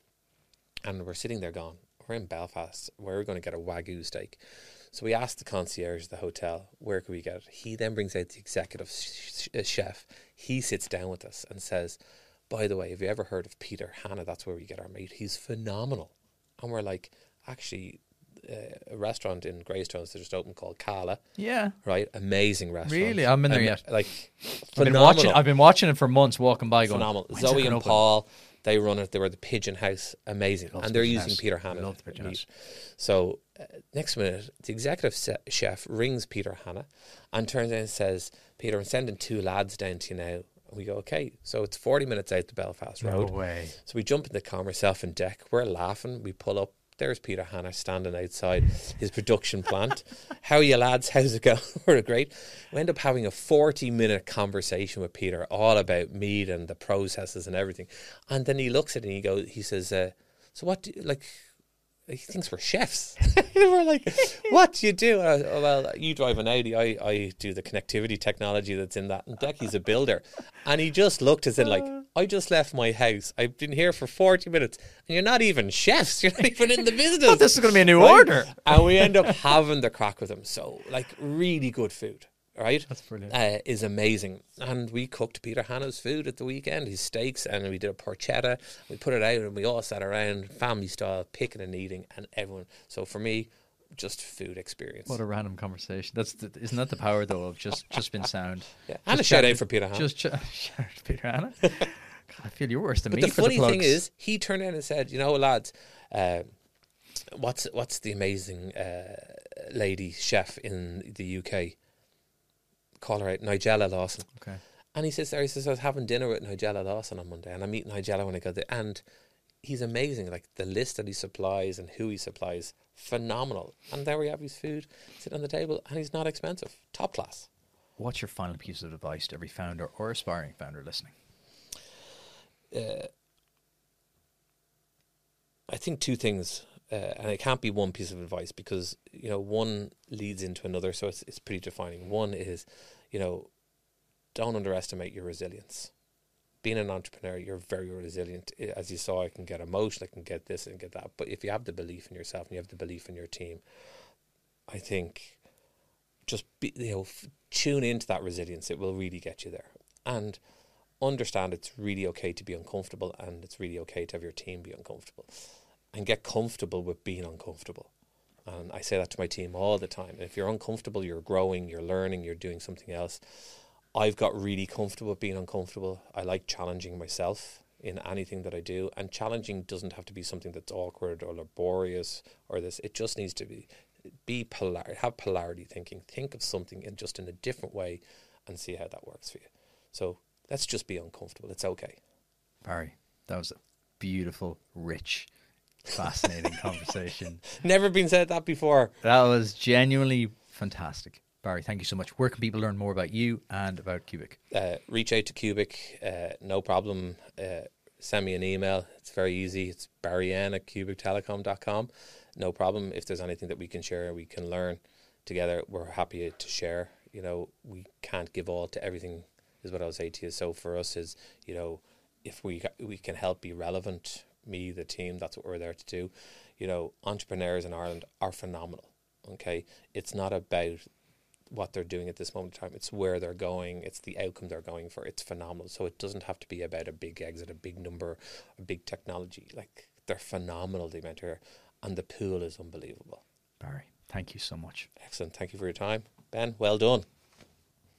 And we're sitting there going, we're in Belfast. Where are we going to get a Wagyu steak? So we asked the concierge of the hotel, where could we get it? He then brings out the executive chef. He sits down with us and says, by the way, have you ever heard of Peter Hanna? That's where we get our meat. He's phenomenal. And we're like, actually, a restaurant in Greystones that just opened called Kala. Yeah. Right? Amazing restaurant. Really? I haven't been there yet. Like, phenomenal. I've been watching it for months, walking by going, phenomenal. Zoe and Paul, they run it. They were the Pigeon House. Amazing. And they're using Peter Hanna. I love the Pigeon House. So next minute, the executive chef rings Peter Hanna and turns in and says, Peter, I'm sending 2 lads down to you now. And we go, okay. So it's 40 minutes out the Belfast Road. No way. So we jump in the car, myself and Deck. We're laughing. We pull up. There's Peter Hanna standing outside his production plant. How are you, lads? How's it going? We're great. We end up having a 40-minute conversation with Peter all about meat and the processes and everything. And then he looks at it and he says, so what do you, like, he thinks we're chefs. We're like, what do you do? Well, you drive an Audi. I do the connectivity technology that's in that. And Decky's a builder. And he just looked as in like, I just left my house. I've been here for 40 minutes. And you're not even chefs. You're not even in the business. Oh, this is going to be a new order. And we end up having the crack with him. So, like, really good food. Right? That's brilliant. Is amazing. And we cooked Peter Hanna's food at the weekend, his steaks, and we did a porchetta. We put it out and we all sat around, family style, picking and eating, and everyone. So for me, just food experience. What a random conversation. Isn't that the power, though, of just being sound? Yeah. And a shout out for Peter Hanna. Shout out to Peter Hanna. God, I feel you're worse than me. But the for funny the thing is, he turned in and said, lads, what's the amazing lady chef in the UK? Call her out, Nigella Lawson. Okay. And he says, I was having dinner with Nigella Lawson on Monday, and I meet Nigella when I go there, and he's amazing. Like, the list that he supplies and who he supplies, phenomenal. And there we have his food sitting on the table, and he's not expensive, top class. What's your final piece of advice to every founder or aspiring founder listening? I think 2 things. And it can't be one piece of advice because, one leads into another. So it's pretty defining. One is, don't underestimate your resilience. Being an entrepreneur, you're very resilient. As you saw, I can get emotional, I can get this and get that. But if you have the belief in yourself and you have the belief in your team, I think just tune into that resilience. It will really get you there. And understand it's really okay to be uncomfortable, and it's really okay to have your team be uncomfortable. And get comfortable with being uncomfortable. And I say that to my team all the time. If you're uncomfortable, you're growing, you're learning, you're doing something else. I've got really comfortable with being uncomfortable. I like challenging myself in anything that I do. And challenging doesn't have to be something that's awkward or laborious or this. It just needs to have polarity thinking. Think of something in a different way and see how that works for you. So let's just be uncomfortable. It's okay. Barry, that was a beautiful, rich, fascinating conversation. Never been said that before. That was genuinely fantastic. Barry, thank you so much. Where can people learn more about you and about Cubic? Reach out to Cubic, no problem. Send me an email. It's very easy. It's barryan@cubictelecom.com. No problem. If there's anything that we can share, we can learn together, we're happy to share. You know, we can't give all to everything, is what I'll say to you. So for us is, you know, if we can help be relevant, me, the team, that's what we're there to do. You know, entrepreneurs in Ireland are phenomenal. Okay, it's not about what they're doing at this moment in time. It's where they're going. It's the outcome they're going for. It's phenomenal. So it doesn't have to be about a big exit, a big number, a big technology. Like, they're phenomenal, the amount here, and the pool is unbelievable. Barry, thank you so much. Excellent. Thank you for your time. Ben, well done.